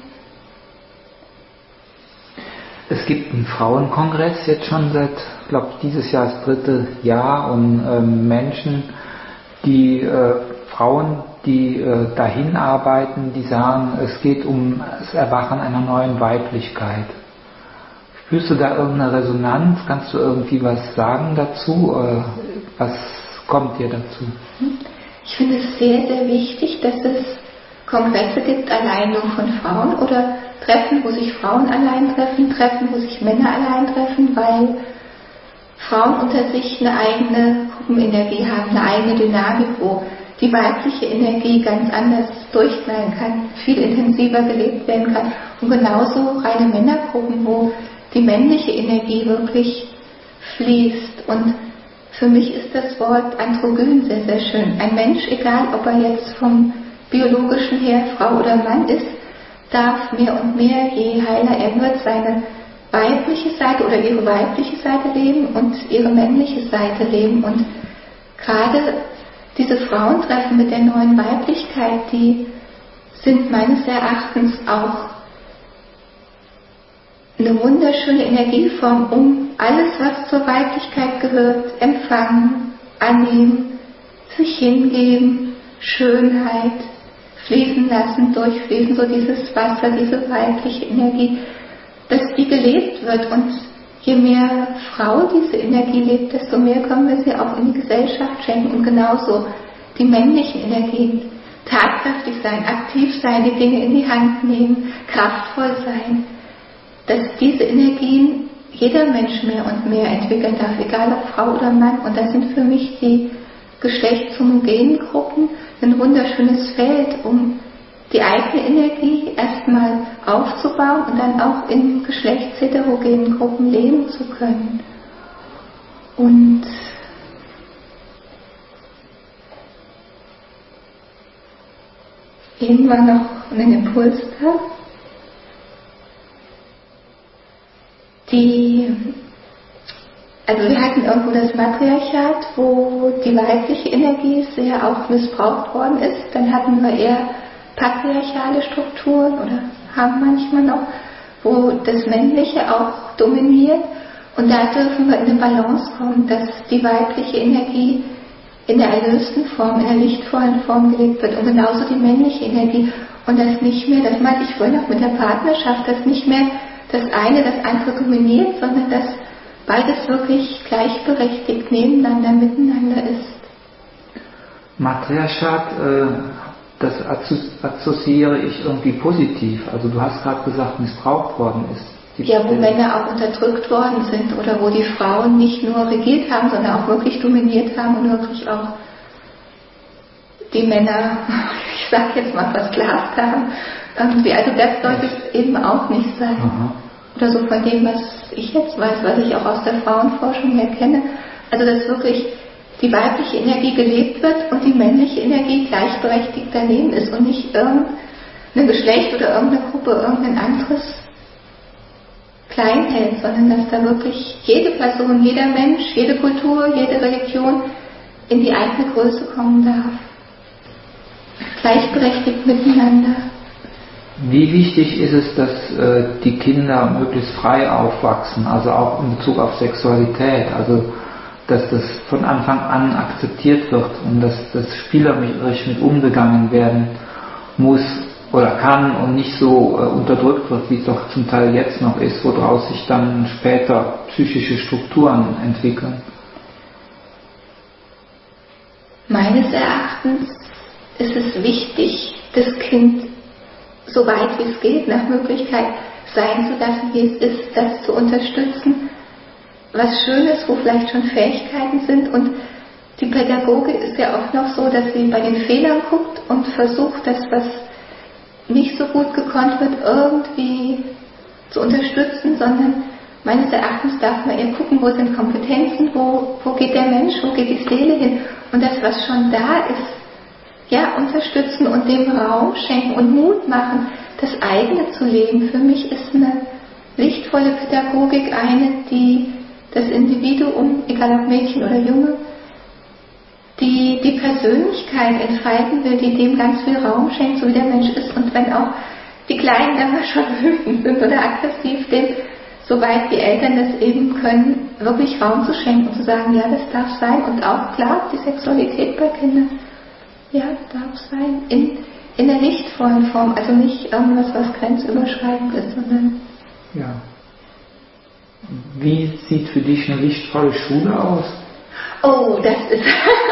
Es gibt einen Frauenkongress jetzt schon seit, ich glaube, dieses Jahr das dritte Jahr und ähm, Menschen, die äh, Frauen, die äh, dahin arbeiten, die sagen, es geht um das Erwachen einer neuen Weiblichkeit. Spürst du da irgendeine Resonanz? Kannst du irgendwie was sagen dazu? Oder was kommt dir dazu? Ich finde es sehr, sehr wichtig, dass es Kongresse gibt, allein nur von Frauen oder Treffen, wo sich Frauen allein treffen, Treffen, wo sich Männer allein treffen, weil Frauen unter sich eine eigene Gruppenenergie haben, eine eigene Dynamik, wo die weibliche Energie ganz anders durchknallen kann, viel intensiver gelebt werden kann. Und genauso reine Männergruppen, wo die männliche Energie wirklich fließt. Und für mich ist das Wort androgyn sehr, sehr schön. Ein Mensch, egal ob er jetzt vom biologischen her Frau oder Mann ist, darf mehr und mehr, je heiler er wird, seine weibliche Seite oder ihre weibliche Seite leben und ihre männliche Seite leben. Und gerade diese Frauentreffen mit der neuen Weiblichkeit, die sind meines Erachtens auch eine wunderschöne Energieform, um alles, was zur Weiblichkeit gehört, empfangen, annehmen, sich hingeben, Schönheit fließen lassen, durchfließen, so dieses Wasser, diese weibliche Energie, dass die gelebt wird. Und je mehr Frau diese Energie lebt, desto mehr können wir sie auch in die Gesellschaft schenken. Und genauso die männlichen Energien, tatkräftig sein, aktiv sein, die Dinge in die Hand nehmen, kraftvoll sein, dass diese Energien jeder Mensch mehr und mehr entwickeln darf, egal ob Frau oder Mann. Und das sind für mich die geschlechtshomogenen Gruppen ein wunderschönes Feld, um die eigene Energie erstmal aufzubauen und dann auch in geschlechtsheterogenen Gruppen leben zu können. Und eben war noch ein Impuls da. Die, also wir hatten irgendwo das Matriarchat, wo die weibliche Energie sehr auch missbraucht worden ist. Dann hatten wir eher patriarchale Strukturen oder haben manchmal noch, wo das Männliche auch dominiert. Und da dürfen wir in eine Balance kommen, dass die weibliche Energie in der erlösten Form, in der lichtvollen Form gelebt wird und genauso die männliche Energie. Und das nicht mehr, das meinte ich vorhin auch mit der Partnerschaft, dass nicht mehr das eine das andere dominiert, sondern dass beides wirklich gleichberechtigt nebeneinander, miteinander ist. Matriarchat, äh, das assoziiere ich irgendwie positiv. Also du hast gerade gesagt, missbraucht worden ist. Die ja, wo Männer auch unterdrückt worden sind oder wo die Frauen nicht nur regiert haben, sondern auch wirklich dominiert haben und wirklich auch die Männer, ich sag jetzt mal, versklavt haben. Irgendwie. Also das sollte es eben auch nicht sein. Aha. Oder so von dem, was ich jetzt weiß, was ich auch aus der Frauenforschung her kenne. Also dass wirklich die weibliche Energie gelebt wird und die männliche Energie gleichberechtigt daneben ist und nicht irgendein Geschlecht oder irgendeine Gruppe irgendein anderes klein hält, sondern dass da wirklich jede Person, jeder Mensch, jede Kultur, jede Religion in die eigene Größe kommen darf. Gleichberechtigt miteinander. Wie wichtig ist es, dass äh, die Kinder möglichst frei aufwachsen, also auch in Bezug auf Sexualität, also dass das von Anfang an akzeptiert wird und dass das spielerisch mit umgegangen werden muss oder kann und nicht so äh, unterdrückt wird, wie es doch zum Teil jetzt noch ist, woraus sich dann später psychische Strukturen entwickeln? Meines Erachtens ist es wichtig, das Kind so weit wie es geht, nach Möglichkeit sein zu lassen, wie es ist, das zu unterstützen, was Schönes, wo vielleicht schon Fähigkeiten sind. Und die Pädagogik ist ja oft noch so, dass sie bei den Fehlern guckt und versucht, das, was nicht so gut gekonnt wird, irgendwie zu unterstützen, sondern meines Erachtens darf man eher gucken, wo sind Kompetenzen, wo, wo geht der Mensch, wo geht die Seele hin. Und das, was schon da ist, ja, unterstützen und dem Raum schenken und Mut machen, das eigene zu leben. Für mich ist eine lichtvolle Pädagogik eine, die das Individuum, egal ob Mädchen oder Junge, die die Persönlichkeit entfalten will, die dem ganz viel Raum schenkt, so wie der Mensch ist. Und wenn auch die Kleinen dann mal schon wütend sind oder aggressiv, dem, soweit die Eltern das eben können, wirklich Raum zu schenken und zu sagen, ja, das darf sein. Und auch klar, die Sexualität bei Kindern, ja, darf sein, in, in der lichtvollen Form, also nicht irgendwas, was grenzüberschreitend ist, sondern... Ja. Wie sieht für dich eine lichtvolle Schule aus? Oh, das ist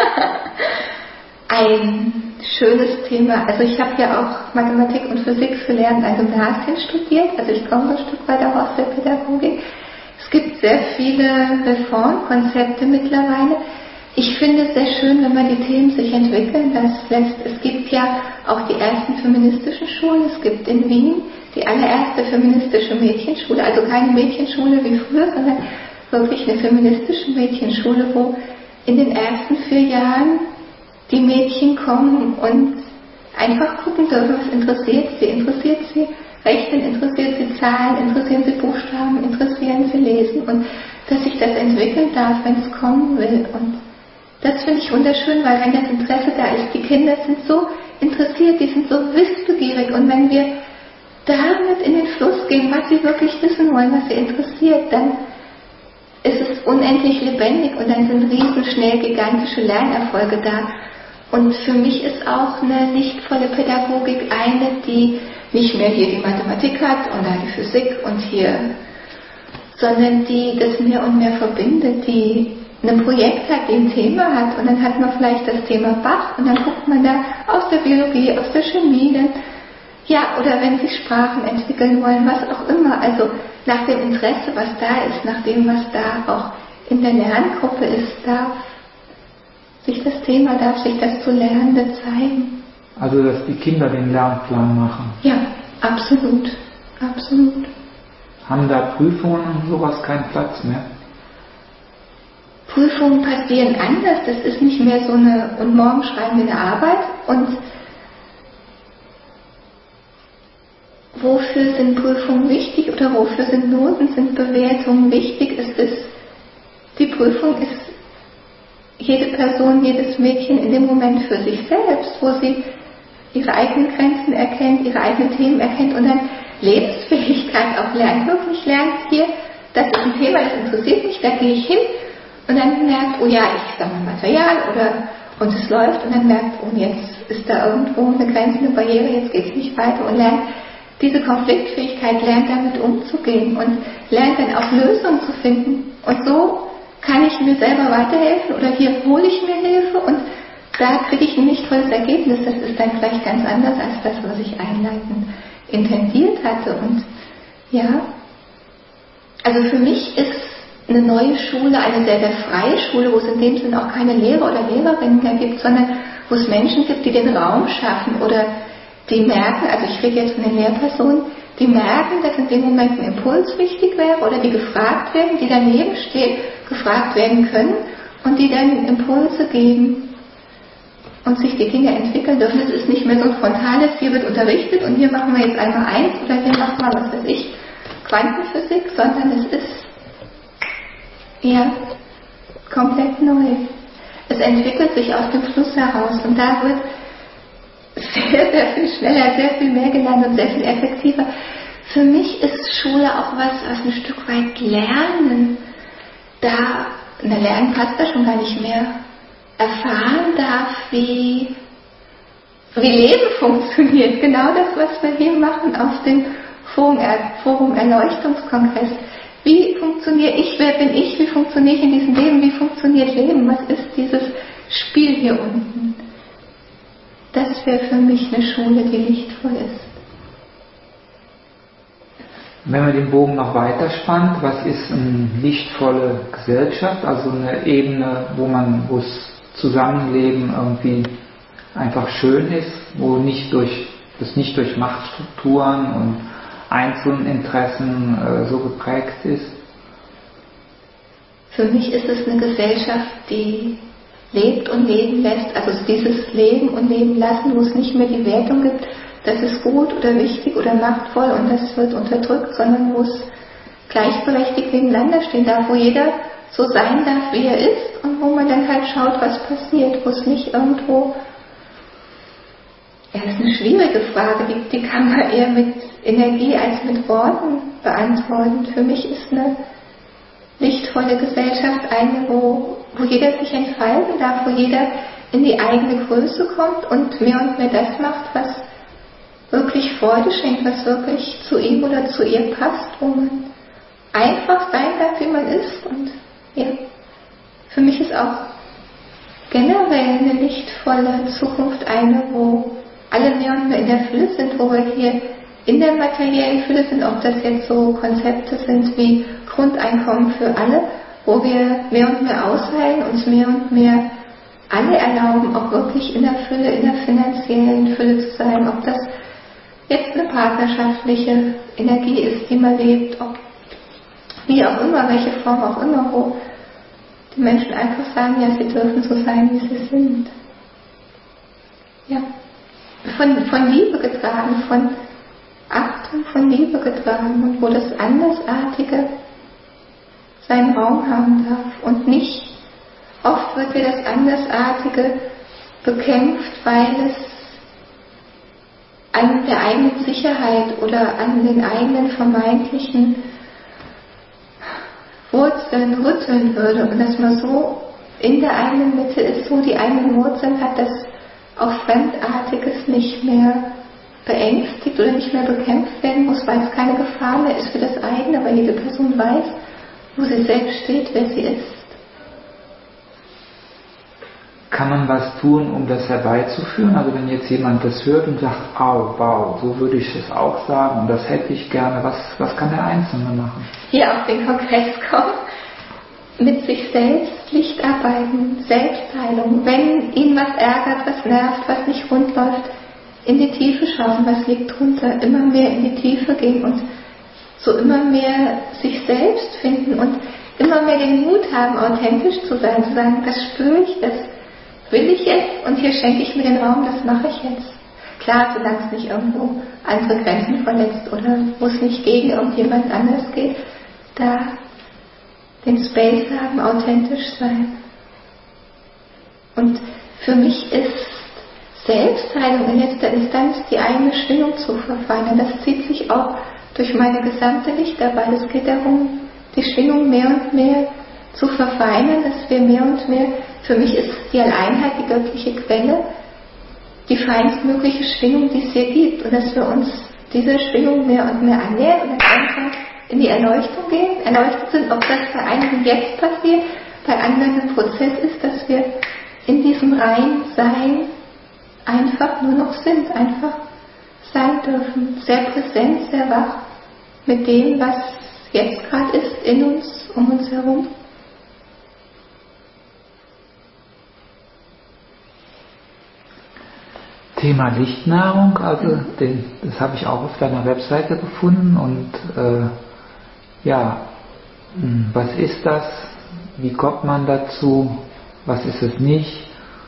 ein schönes Thema. Also ich habe ja auch Mathematik und Physik für Lehramt an Gymnasien studiert, also ich komme ein Stück weit auch aus der Pädagogik. Es gibt sehr viele Reformkonzepte mittlerweile. Ich finde es sehr schön, wenn man die Themen sich entwickeln lässt. Es gibt ja auch die ersten feministischen Schulen. Es gibt in Wien die allererste feministische Mädchenschule, also keine Mädchenschule wie früher, sondern wirklich eine feministische Mädchenschule, wo in den ersten vier Jahren die Mädchen kommen und einfach gucken dürfen, was interessiert sie. Interessiert sie Rechnen interessiert sie, Zahlen interessieren sie, Buchstaben interessieren sie, Lesen und dass sich das entwickeln darf, wenn es kommen will. Und das finde ich wunderschön, weil wenn das Interesse da ist, die Kinder sind so interessiert, die sind so wissbegierig und wenn wir damit in den Fluss gehen, was sie wirklich wissen wollen, was sie interessiert, dann ist es unendlich lebendig und dann sind riesenschnell gigantische Lernerfolge da. Und für mich ist auch eine lichtvolle Pädagogik eine, die nicht mehr hier die Mathematik hat und da die Physik und hier, sondern die das mehr und mehr verbindet, die ein Projekt hat, die ein Thema hat und dann hat man vielleicht das Thema Bach und dann guckt man da aus der Biologie, aus der Chemie, dann, ja, oder wenn sie Sprachen entwickeln wollen, was auch immer, also nach dem Interesse, was da ist, nach dem, was da auch in der Lerngruppe ist, darf sich das Thema, darf sich das zu Lernende zeigen. Also, dass die Kinder den Lernplan machen? Ja, absolut, absolut. Haben da Prüfungen und sowas keinen Platz mehr? Prüfungen passieren anders, das ist nicht mehr so eine, und morgen schreiben wir eine Arbeit und wofür sind Prüfungen wichtig oder wofür sind Noten, sind Bewertungen wichtig? Ist es, die Prüfung ist jede Person, jedes Mädchen in dem Moment für sich selbst, wo sie ihre eigenen Grenzen erkennt, ihre eigenen Themen erkennt und dann Lebensfähigkeit auch lernt, wirklich lernt hier, das ist ein Thema, das interessiert mich, da gehe ich hin und dann merkt, oh ja, ich sammle Material oder und es läuft und dann merkt, oh jetzt ist da irgendwo eine Grenze, eine Barriere, jetzt geht es nicht weiter und lernt diese Konfliktfähigkeit, lernt damit umzugehen und lernt dann auch Lösungen zu finden und so kann ich mir selber weiterhelfen oder hier hole ich mir Hilfe und da kriege ich ein nicht tolles Ergebnis. Das ist dann vielleicht ganz anders als das, was ich einleitend intendiert hatte. Und ja, also für mich ist eine neue Schule eine sehr, sehr freie Schule, wo es in dem Sinne auch keine Lehrer oder Lehrerinnen mehr gibt, sondern wo es Menschen gibt, die den Raum schaffen oder die merken, also ich rede jetzt von den Lehrpersonen, die merken, dass in dem Moment ein Impuls wichtig wäre oder die gefragt werden, die daneben stehen, gefragt werden können und die dann Impulse geben und sich die Dinge entwickeln dürfen. Es ist nicht mehr so ein frontales, hier wird unterrichtet und hier machen wir jetzt einmal eins oder hier machen wir, was weiß ich, Quantenphysik, sondern es ist ja komplett neu. Es entwickelt sich aus dem Fluss heraus und da wird sehr, sehr viel schneller, sehr viel mehr gelernt und sehr viel effektiver. Für mich ist Schule auch was, was ein Stück weit Lernen, da, na Lernen passt da schon gar nicht mehr, erfahren darf, wie, wie Leben funktioniert. Genau das, was wir hier machen auf dem Forum, Forum Erleuchtungskongress. Wie funktioniere ich, wer bin ich, wie funktioniere ich in diesem Leben, wie funktioniert Leben, was ist dieses Spiel hier unten? Das wäre für mich eine Schule, die lichtvoll ist. Wenn man den Bogen noch weiter spannt, was ist eine lichtvolle Gesellschaft, also eine Ebene, wo man, wo das Zusammenleben irgendwie einfach schön ist, wo nicht durch, das nicht durch Machtstrukturen und Einzelinteressen äh, so geprägt ist? Für mich ist es eine Gesellschaft, die lebt und leben lässt, also dieses Leben und Leben lassen, wo es nicht mehr die Wertung gibt, das ist gut oder wichtig oder machtvoll und das wird unterdrückt, sondern wo es gleichberechtigt nebeneinander stehen darf, wo jeder so sein darf, wie er ist und wo man dann halt schaut, was passiert, wo es nicht irgendwo, ja, das ist eine schwierige Frage, die, die kann man eher mit Energie als mit Worten beantworten. Für mich ist eine lichtvolle Gesellschaft eine, wo, wo jeder sich entfalten darf, wo jeder in die eigene Größe kommt und mehr und mehr das macht, was wirklich Freude schenkt, was wirklich zu ihm oder zu ihr passt, wo man einfach sein darf, wie man ist. Und ja, für mich ist auch generell eine lichtvolle Zukunft eine, wo alle mehr und mehr in der Fülle sind, wo wir hier in der materiellen Fülle sind, ob das jetzt so Konzepte sind wie Grundeinkommen für alle, wo wir mehr und mehr ausheilen, uns mehr und mehr alle erlauben, auch wirklich in der Fülle, in der finanziellen Fülle zu sein, ob das jetzt eine partnerschaftliche Energie ist, die man lebt, ob wie auch immer, welche Form auch immer, wo die Menschen einfach sagen, ja, sie dürfen so sein, wie sie sind. Ja, von, von Liebe getragen, von Achtung. Achtung, von Liebe getragen und wo das Andersartige seinen Raum haben darf und nicht, oft wird ja das Andersartige bekämpft, weil es an der eigenen Sicherheit oder an den eigenen vermeintlichen Wurzeln rütteln würde und dass man so in der eigenen Mitte ist, so die eigenen Wurzeln hat, dass auch Fremdartiges nicht mehr beängstigt oder nicht mehr bekämpft werden muss, weil es keine Gefahr mehr ist für das eigene, weil jede Person weiß, wo sie selbst steht, wer sie ist. Kann man was tun, um das herbeizuführen? Also wenn jetzt jemand das hört und sagt, au, wow, so würde ich es auch sagen und das hätte ich gerne, was, was kann der Einzelne machen? Hier auf den Kongress kommen, mit sich selbst Licht arbeiten, Selbstheilung, wenn ihn was ärgert, was nervt, was nicht rund läuft, in die Tiefe schauen, was liegt drunter, immer mehr in die Tiefe gehen und so immer mehr sich selbst finden und immer mehr den Mut haben, authentisch zu sein, zu sagen, das spüre ich, das will ich jetzt und hier schenke ich mir den Raum, das mache ich jetzt. Klar, solange es nicht irgendwo andere Grenzen verletzt oder wo es nicht gegen irgendjemand anders geht, da den Space haben, authentisch sein. Und für mich ist Selbstheilung in letzter Instanz die eigene Schwingung zu verfeinern. Das zieht sich auch durch meine gesamte Lichtarbeit. Es geht darum, die Schwingung mehr und mehr zu verfeinern, dass wir mehr und mehr, für mich ist die Alleinheit, die göttliche Quelle, die feinstmögliche Schwingung, die es hier gibt und dass wir uns dieser Schwingung mehr und mehr annähern und dann einfach in die Erleuchtung gehen, erleuchtet sind, ob das bei einigen jetzt passiert, bei anderen ein Prozess ist, dass wir in diesem reinen Sein einfach nur noch sind, einfach sein dürfen, sehr präsent, sehr wach mit dem, was jetzt gerade ist, in uns, um uns herum. Thema Lichtnahrung, also den, das habe ich auch auf deiner Webseite gefunden und äh, ja, was ist das? Wie kommt man dazu? Was ist es nicht?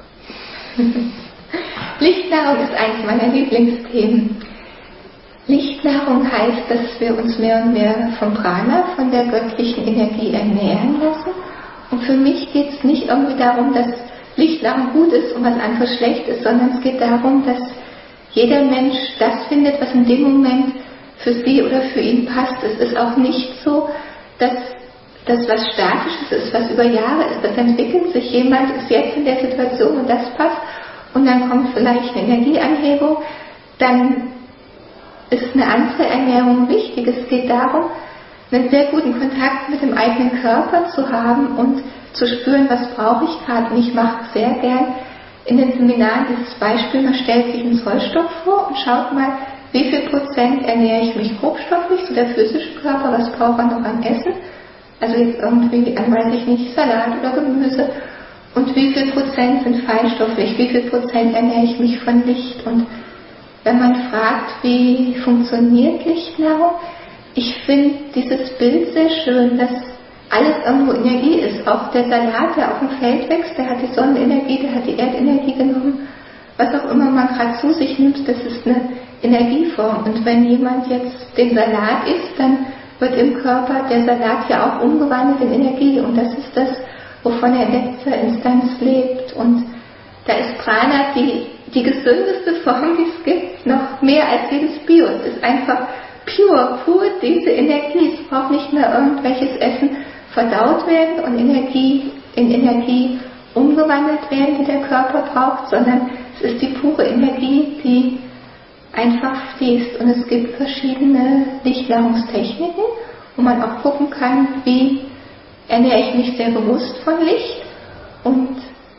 Lichtnahrung ist eines meiner Lieblingsthemen. Lichtnahrung heißt, dass wir uns mehr und mehr vom Prana, von der göttlichen Energie ernähren lassen. Und für mich geht es nicht irgendwie darum, dass Lichtnahrung gut ist und was anderes schlecht ist, sondern es geht darum, dass jeder Mensch das findet, was in dem Moment für sie oder für ihn passt. Es ist auch nicht so, dass das was Statisches ist, was über Jahre ist. Das entwickelt sich. Jemand ist jetzt in der Situation und das passt und dann kommt vielleicht eine Energieanhebung. Dann ist eine andere Ernährung wichtig. Es geht darum, einen sehr guten Kontakt mit dem eigenen Körper zu haben und zu spüren, was brauche ich gerade. Und ich mache sehr gern in den Seminaren dieses Beispiel, man stellt sich einen Zollstock vor und schaut mal, wie viel Prozent ernähre ich mich grobstofflich, so der physische Körper, was braucht er noch an Essen, also jetzt irgendwie an, weiß ich nicht, Salat oder Gemüse, und wie viel Prozent sind feinstofflich, wie viel Prozent ernähre ich mich von Licht. Und wenn man fragt, wie funktioniert Lichtnahrung, ich finde dieses Bild sehr schön, dass alles irgendwo Energie ist. Auch der Salat, der auf dem Feld wächst, der hat die Sonnenenergie, der hat die Erdenergie genommen. Was auch immer man gerade zu sich nimmt, das ist eine Energieform. Und wenn jemand jetzt den Salat isst, dann wird im Körper der Salat ja auch umgewandelt in Energie. Und das ist das, wovon er in letzter Instanz lebt. Und da ist Prana die, die gesündeste Form, die es gibt, noch mehr als jedes Bio. Es ist einfach pure, pur diese Energie. Es braucht nicht mehr irgendwelches Essen verdaut werden und Energie in Energie umgewandelt werden, die der Körper braucht, sondern es ist die pure Energie, die einfach fließt. Und es gibt verschiedene Lichtnahrungstechniken, wo man auch gucken kann, wie ernähre ich mich sehr bewusst von Licht. Und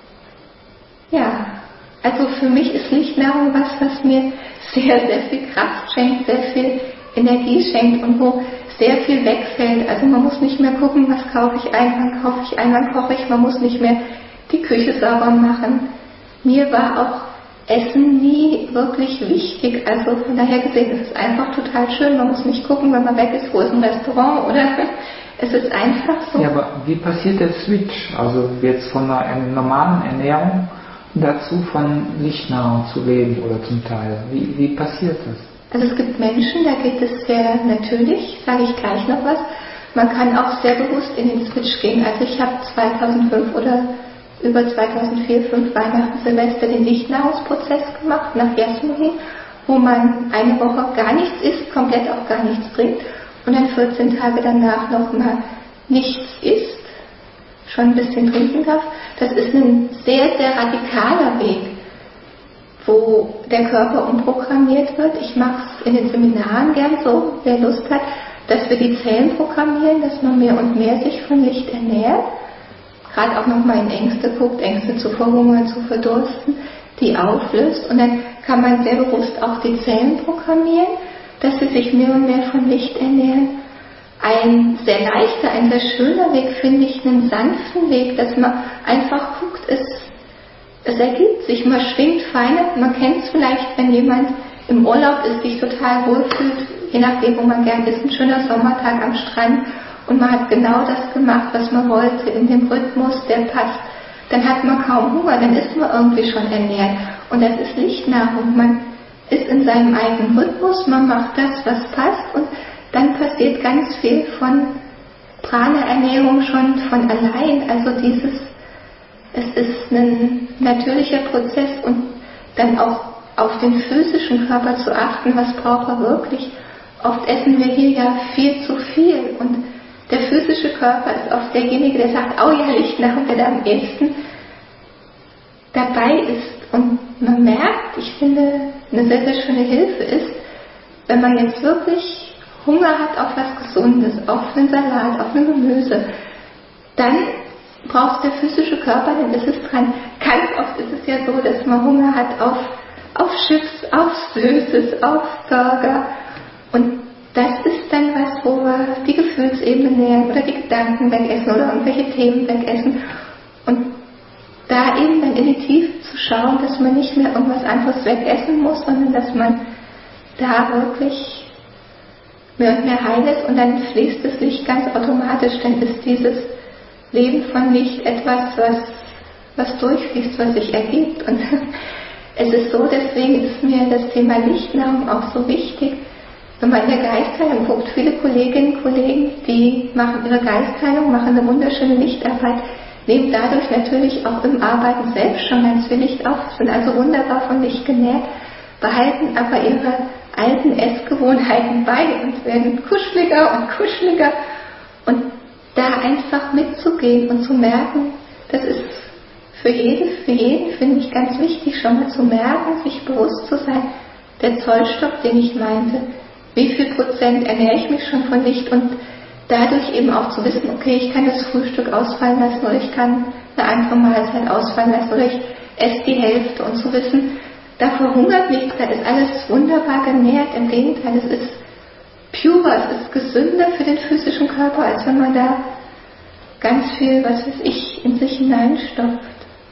ja, also für mich ist Lichtnahrung was, was mir sehr, sehr viel Kraft schenkt, sehr viel Energie schenkt und wo sehr viel wegfällt. Also man muss nicht mehr gucken, was kaufe ich ein, wann kaufe ich ein, wann koche ich. Man muss nicht mehr die Küche sauber machen. Mir war auch Essen nie wirklich wichtig. Also von daher gesehen ist es einfach total schön. Man muss nicht gucken, wenn man weg ist, wo ist ein Restaurant oder es ist einfach so. Ja, aber wie passiert der Switch? Also jetzt von einer normalen Ernährung dazu von Lichtnahrung zu leben oder zum Teil. Wie, wie passiert das? Also es gibt Menschen, da geht es sehr natürlich, sage ich gleich noch was. Man kann auch sehr bewusst in den Switch gehen. Also ich habe zweitausendfünf oder über zweitausendvier, fünf Weihnachten, Silvester den Lichtnahrungsprozess gemacht nach Yasmin, wo man eine Woche gar nichts isst, komplett auch gar nichts trinkt und dann vierzehn Tage danach nochmal nichts isst, schon ein bisschen trinken darf. Das ist ein sehr, sehr radikaler Weg, wo der Körper umprogrammiert wird. Ich mache es in den Seminaren gern so, wer Lust hat, dass wir die Zellen programmieren, dass man mehr und mehr sich von Licht ernährt. Gerade auch nochmal in Ängste guckt, Ängste zu verhungern, zu verdursten, die auflöst. Und dann kann man sehr bewusst auch die Zellen programmieren, dass sie sich mehr und mehr von Licht ernähren. Ein sehr leichter, ein sehr schöner Weg finde ich, einen sanften Weg, dass man einfach guckt, es, es ergibt sich, man schwingt feiner. Man kennt es vielleicht, wenn jemand im Urlaub ist, sich total wohlfühlt, je nachdem, wo man gern ist, ein schöner Sommertag am Strand und man hat genau das gemacht, was man wollte, in dem Rhythmus, der passt. Dann hat man kaum Hunger, dann ist man irgendwie schon ernährt. Und das ist Lichtnahrung. Man ist in seinem eigenen Rhythmus, man macht das, was passt und dann passiert ganz viel von Prana-Ernährung schon von allein. Also dieses, es ist ein natürlicher Prozess und dann auch auf den physischen Körper zu achten, was braucht er wirklich. Oft essen wir hier ja viel zu viel und der physische Körper ist oft derjenige, der sagt, oh ja, Lichtnahrung, der da am ehesten dabei ist. Und man merkt, ich finde, eine sehr, sehr schöne Hilfe ist, wenn man jetzt wirklich Hunger hat auf was Gesundes, auf einen Salat, auf ein Gemüse, dann braucht der physische Körper, dann ist es dran. Ganz oft ist es ja so, dass man Hunger hat auf, auf Chips, auf Süßes, auf Burger. Und das ist dann was, wo wir die Gefühlsebene nähern oder die Gedanken wegessen oder irgendwelche Themen wegessen. Und da eben dann in die Tiefe zu schauen, dass man nicht mehr irgendwas anderes wegessen muss, sondern dass man da wirklich mehr und mehr heil ist und dann fließt das Licht ganz automatisch, dann ist dieses Leben von Licht etwas, was, was durchfließt, was sich ergibt. Und es ist so, deswegen ist mir das Thema Lichtnahrung auch so wichtig. Wenn man in der Geistheilung guckt, viele Kolleginnen und Kollegen, die machen ihre Geistheilung, machen eine wunderschöne Lichtarbeit, nehmen dadurch natürlich auch im Arbeiten selbst schon ganz viel Licht auf, sind also wunderbar von Licht genährt, behalten aber ihre alten Essgewohnheiten bei und werden kuscheliger und kuscheliger. Und da einfach mitzugehen und zu merken, das ist für jede, für jeden, finde ich, ganz wichtig, schon mal zu merken, sich bewusst zu sein, der Zollstock, den ich meinte, wie viel Prozent ernähre ich mich schon von Licht und dadurch eben auch zu wissen, okay, ich kann das Frühstück ausfallen lassen oder ich kann eine andere Mahlzeit ausfallen lassen oder ich esse die Hälfte und zu wissen, da verhungert nichts, da ist alles wunderbar genährt, im Gegenteil, es ist purer, es ist gesünder für den physischen Körper, als wenn man da ganz viel, was weiß ich, in sich hineinstopft.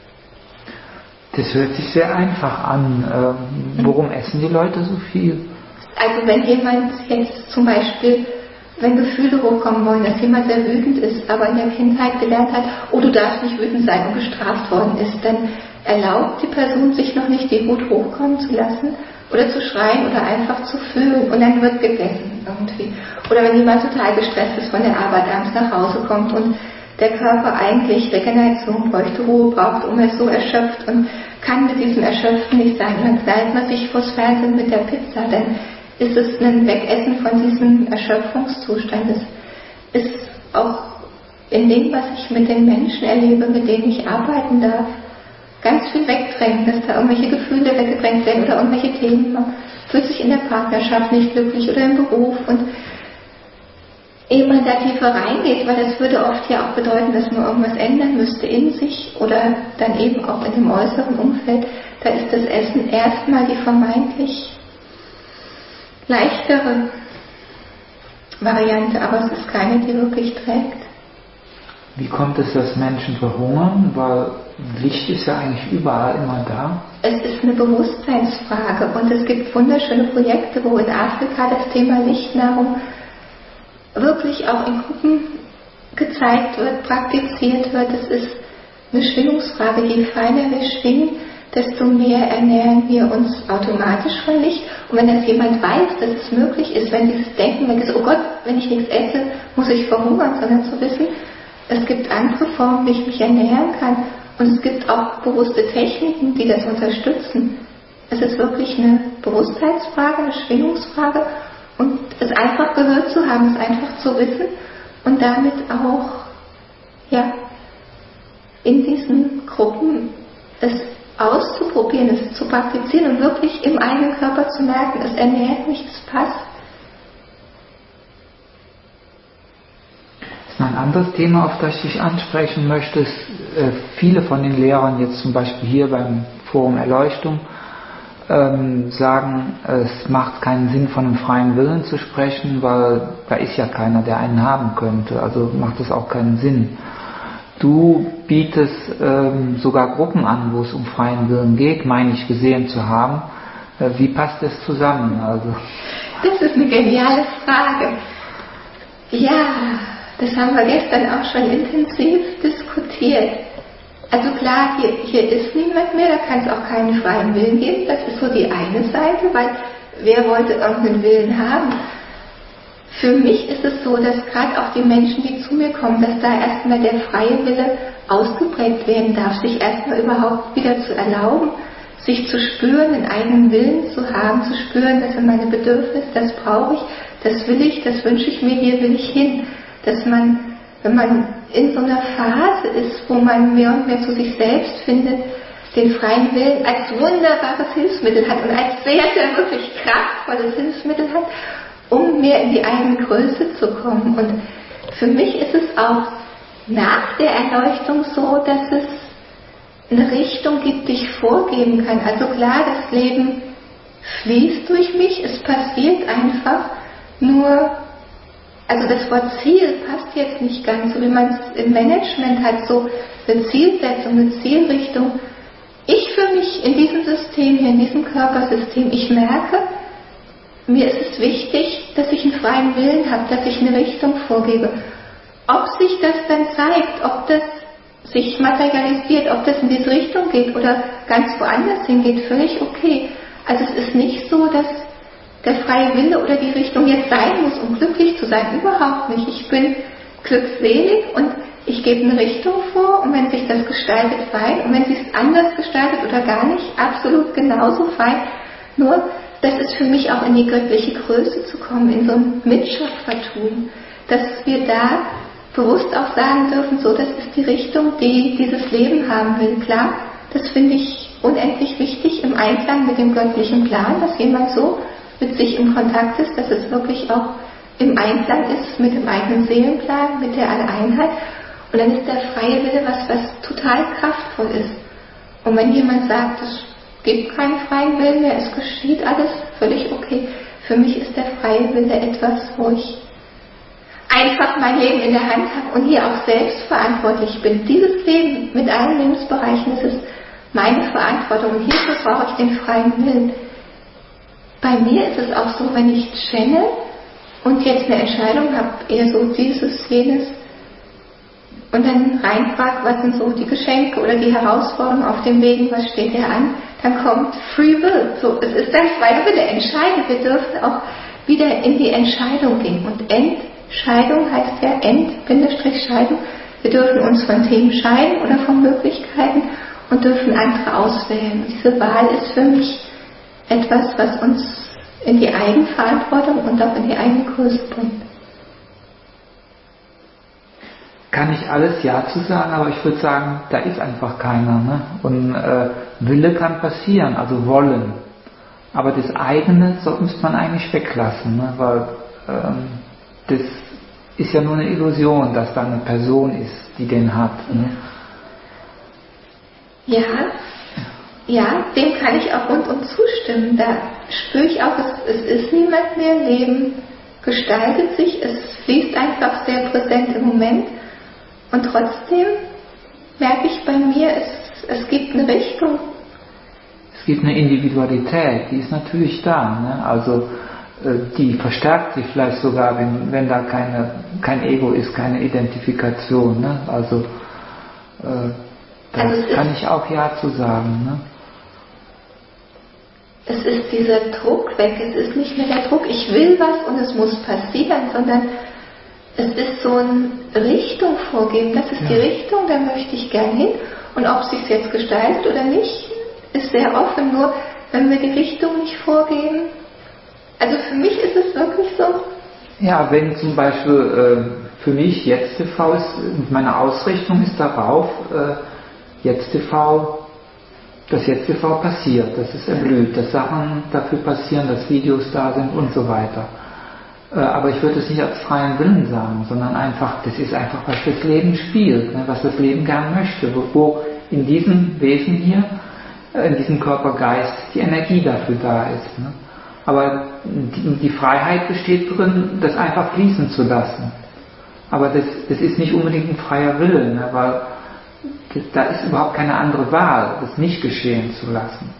Das hört sich sehr einfach an. Ähm, warum essen die Leute so viel? Also wenn jemand jetzt zum Beispiel, wenn Gefühle hochkommen wollen, dass jemand sehr wütend ist, aber in der Kindheit gelernt hat, oh, du darfst nicht wütend sein und gestraft worden ist, dann erlaubt die Person sich noch nicht, die Wut hochkommen zu lassen oder zu schreien oder einfach zu fühlen und dann wird gegessen irgendwie. Oder wenn jemand total gestresst ist von der Arbeit, abends nach Hause kommt und der Körper eigentlich Regeneration bräuchte, Ruhe braucht, um er so erschöpft und kann mit diesem Erschöpfen nicht sein. Und dann knallt man sich vors Fernsehen mit der Pizza, dann ist es ein Wegessen von diesem Erschöpfungszustand. Es ist auch in dem, was ich mit den Menschen erlebe, mit denen ich arbeiten darf, ganz viel wegdrängen, dass da irgendwelche Gefühle weggedrängt werden oder irgendwelche Themen. Man fühlt sich in der Partnerschaft nicht glücklich oder im Beruf und ehe man da tiefer reingeht, weil das würde oft ja auch bedeuten, dass man irgendwas ändern müsste in sich oder dann eben auch in dem äußeren Umfeld, da ist das Essen erstmal die vermeintlich leichtere Variante, aber es ist keine, die wirklich trägt. Wie kommt es, dass Menschen verhungern? Weil Licht ist ja eigentlich überall immer da. Es ist eine Bewusstseinsfrage und es gibt wunderschöne Projekte, wo in Afrika das Thema Lichtnahrung wirklich auch in Gruppen gezeigt wird, praktiziert wird. Es ist eine Schwingungsfrage. Je feiner wir schwingen, desto mehr ernähren wir uns automatisch von Licht. Und wenn das jemand weiß, dass es möglich ist, wenn dieses Denken weg ist, oh Gott, wenn ich nichts esse, muss ich verhungern, sondern zu wissen, es gibt andere Formen, wie ich mich ernähren kann. Und es gibt auch bewusste Techniken, die das unterstützen. Es ist wirklich eine Bewusstheitsfrage, eine Schwingungsfrage. Und es einfach gehört zu haben, es einfach zu wissen und damit auch ja, in diesen Gruppen es auszuprobieren, es zu praktizieren und wirklich im eigenen Körper zu merken, es ernährt mich, es passt. Ein anderes Thema, auf das ich ansprechen möchte, ist, äh, viele von den Lehrern jetzt zum Beispiel hier beim Forum Erleuchtung ähm, sagen, es macht keinen Sinn, von einem freien Willen zu sprechen, weil da ist ja keiner, der einen haben könnte. Also macht es auch keinen Sinn. Du bietest ähm, sogar Gruppen an, wo es um freien Willen geht, meine ich gesehen zu haben. Äh, wie passt das zusammen? Also das ist eine geniale Frage. Ja, das haben wir gestern auch schon intensiv diskutiert. Also klar, hier, hier ist niemand mehr, da kann es auch keinen freien Willen geben. Das ist so die eine Seite, weil wer wollte irgendeinen Willen haben? Für mich ist es so, dass gerade auch die Menschen, die zu mir kommen, dass da erstmal der freie Wille ausgeprägt werden darf, sich erstmal überhaupt wieder zu erlauben, sich zu spüren, einen eigenen Willen zu haben, zu spüren, das sind meine Bedürfnisse, das brauche ich, das will ich, das wünsche ich mir, hier will ich hin. Dass man, wenn man in so einer Phase ist, wo man mehr und mehr zu sich selbst findet, den freien Willen als wunderbares Hilfsmittel hat und als sehr, sehr wirklich kraftvolles Hilfsmittel hat, um mehr in die eigene Größe zu kommen. Und für mich ist es auch nach der Erleuchtung so, dass es eine Richtung gibt, die ich vorgeben kann. Also klar, das Leben fließt durch mich, es passiert einfach, nur also das Wort Ziel passt jetzt nicht ganz, so wie man es im Management hat, so eine Zielsetzung, eine Zielrichtung. Ich für mich in diesem System hier, in diesem Körpersystem, ich merke, mir ist es wichtig, dass ich einen freien Willen habe, dass ich eine Richtung vorgebe. Ob sich das dann zeigt, ob das sich materialisiert, ob das in diese Richtung geht oder ganz woanders hingeht, völlig okay. Also es ist nicht so, dass der freie Wille oder die Richtung jetzt sein muss, um glücklich zu sein. Überhaupt nicht. Ich bin glückselig und ich gebe eine Richtung vor und wenn sich das gestaltet, fein. Und wenn sich es anders gestaltet oder gar nicht, absolut genauso fein. Nur, das ist für mich auch in die göttliche Größe zu kommen, in so ein Mitschöpfertum, dass wir da bewusst auch sagen dürfen, so, das ist die Richtung, die dieses Leben haben will. Klar, das finde ich unendlich wichtig im Einklang mit dem göttlichen Plan, dass jemand so mit sich im Kontakt ist, dass es wirklich auch im Einklang ist mit dem eigenen Seelenplan, mit der Alleinheit. Und dann ist der freie Wille was, was total kraftvoll ist. Und wenn jemand sagt, es gibt keinen freien Willen mehr, es geschieht alles, völlig okay. Für mich ist der freie Wille etwas, wo ich einfach mein Leben in der Hand habe und hier auch selbst verantwortlich bin. Dieses Leben mit allen Lebensbereichen, das ist meine Verantwortung und hierfür brauche ich den freien Willen. Bei mir ist es auch so, wenn ich channel und jetzt eine Entscheidung habe, eher so dieses, jenes, und dann reinfrage, was sind so die Geschenke oder die Herausforderungen auf dem Weg, was steht da an, dann kommt Free Will. So, es ist der freie Wille, entscheiden. Wir dürfen auch wieder in die Entscheidung gehen. Und Entscheidung heißt ja End-Scheidung. Wir dürfen uns von Themen scheiden oder von Möglichkeiten und dürfen andere auswählen. Und diese Wahl ist für mich etwas, was uns in die Eigenverantwortung und auch in die eigene Größe bringt. Kann ich alles Ja zu sagen, aber ich würde sagen, da ist einfach keiner. Ne? Und äh, Wille kann passieren, also wollen. Aber das eigene so müsste man eigentlich weglassen, ne? Weil ähm, das ist ja nur eine Illusion, dass da eine Person ist, die den hat. Ne? Ja. Ja, dem kann ich auch rundum zustimmen. Da spüre ich auch, es, es ist niemand mehr, Leben gestaltet sich, es fließt einfach sehr präsent im Moment. Und trotzdem merke ich bei mir, es, es gibt eine Richtung. Es gibt eine Individualität, die ist natürlich da. Ne? Also äh, die verstärkt sich vielleicht sogar, wenn, wenn da keine, kein Ego ist, keine Identifikation. Ne? Also äh, da also kann ich auch Ja zu sagen. Ne? es ist dieser Druck weg, es ist nicht mehr der Druck, ich will was und es muss passieren, sondern es ist so eine Richtung vorgeben, das ist ja. die Richtung, da möchte ich gern hin und ob es sich jetzt gestaltet oder nicht, ist sehr offen, nur wenn wir die Richtung nicht vorgeben. Also für mich ist es wirklich so. Ja, wenn zum Beispiel äh, für mich Jetzt T V ist, meine Ausrichtung ist darauf, äh, Jetzt T V, dass Jetzt T V passiert, dass es erblüht, dass Sachen dafür passieren, dass Videos da sind und so weiter. Äh, aber ich würde es nicht als freien Willen sagen, sondern einfach, das ist einfach, was das Leben spielt, ne, was das Leben gern möchte, wo, wo in diesem Wesen hier, äh, in diesem Körper, Geist, die Energie dafür da ist. Ne. Aber die, die Freiheit besteht drin, das einfach fließen zu lassen. Aber das, das ist nicht unbedingt ein freier Wille, ne, weil das, da ist überhaupt keine andere Wahl, das nicht geschehen zu lassen.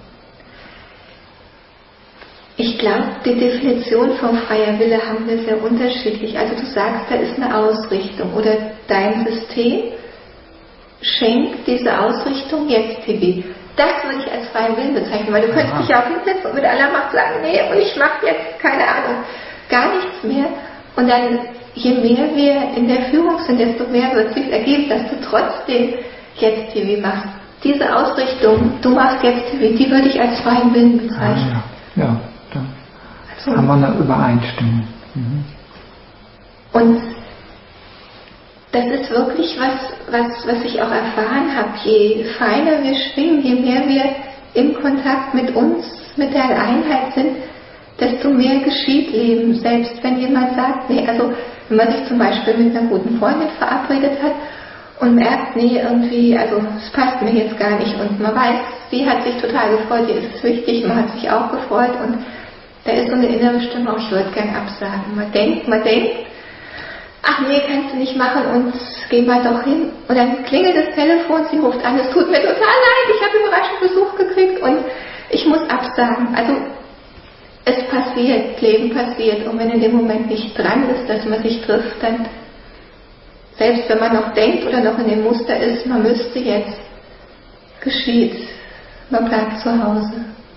Ich glaube, die Definition von freier Wille haben wir sehr unterschiedlich. Also du sagst, da ist eine Ausrichtung oder dein System schenkt diese Ausrichtung Jetzt T V. Das würde ich als freien Willen bezeichnen, weil du könntest dich ja auch hinsetzen und mit aller Macht sagen, nee, und ich mache jetzt, keine Ahnung, gar nichts mehr. Und dann, je mehr wir in der Führung sind, desto mehr wird sich ergeben, dass du trotzdem Jetzt T V machst. Diese Ausrichtung, du machst Jetzt T V, die würde ich als freien Willen bezeichnen. Ah, ja, ja. Da also, haben wir eine Übereinstimmung. Mhm. Und das ist wirklich was, was, was ich auch erfahren habe. Je feiner wir schwingen, je mehr wir im Kontakt mit uns, mit der Einheit sind, desto mehr geschieht Leben. Selbst wenn jemand sagt, nee, also wenn man sich zum Beispiel mit einer guten Freundin verabredet hat und merkt, nee, irgendwie, also es passt mir jetzt gar nicht und man weiß, sie hat sich total gefreut, ihr ist es wichtig, man hat sich auch gefreut und da ist so eine innere Stimme, auch ich würde gern absagen. Man denkt, man denkt, ach nee, kannst du nicht machen und geh mal doch hin. Und dann klingelt das Telefon, sie ruft an, es tut mir total leid, ich habe überraschend Besuch gekriegt und ich muss absagen. Also es passiert, Leben passiert und wenn in dem Moment nicht dran ist, dass man sich trifft, dann selbst wenn man noch denkt oder noch in dem Muster ist, man müsste jetzt, geschieht, man bleibt zu Hause.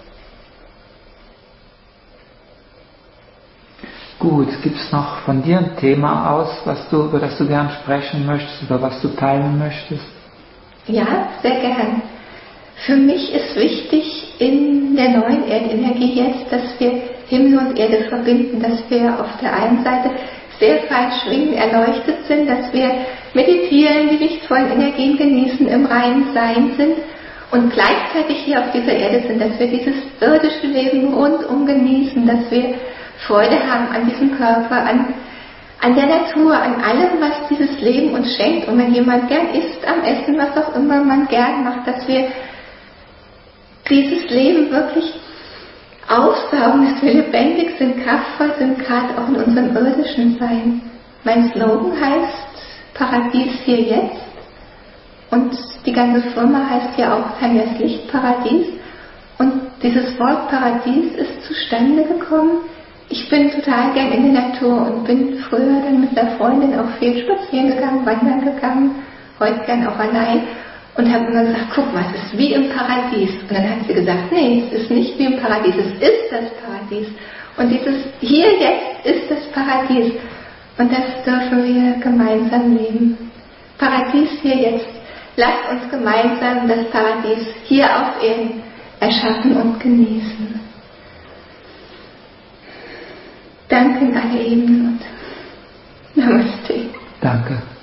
Gut, gibt es noch von dir ein Thema aus, was du, über das du gern sprechen möchtest oder was du teilen möchtest? Ja, sehr gern. Für mich ist wichtig in der neuen Erdenergie jetzt, dass wir Himmel und Erde verbinden, dass wir auf der einen Seite sehr fein schwingen, erleuchtet sind, dass wir meditieren, die lichtvollen Energien genießen, im reinen Sein sind und gleichzeitig hier auf dieser Erde sind, dass wir dieses irdische Leben rundum genießen, dass wir Freude haben an diesem Körper, an, an der Natur, an allem, was dieses Leben uns schenkt. Und wenn jemand gern isst am Essen, was auch immer man gern macht, dass wir dieses Leben wirklich aufsaugen, dass wir lebendig sind, kraftvoll sind, gerade auch in unserem irdischen Sein. Mein Slogan heißt Paradies hier jetzt und die ganze Firma heißt ja auch Tanjas Lichtparadies. Und dieses Wort Paradies ist zustande gekommen. Ich bin total gern in der Natur und bin früher dann mit einer Freundin auch viel spazieren gegangen, wandern gegangen, heute gern auch allein und habe immer gesagt, guck mal, es ist wie im Paradies. Und dann hat sie gesagt, nee, es ist nicht wie im Paradies, es ist das Paradies. Und dieses hier jetzt ist das Paradies. Und das dürfen wir gemeinsam leben. Paradies hier jetzt. Lasst uns gemeinsam das Paradies hier auf Erden erschaffen und genießen. Danke in alle Ebenen und Namaste. Danke.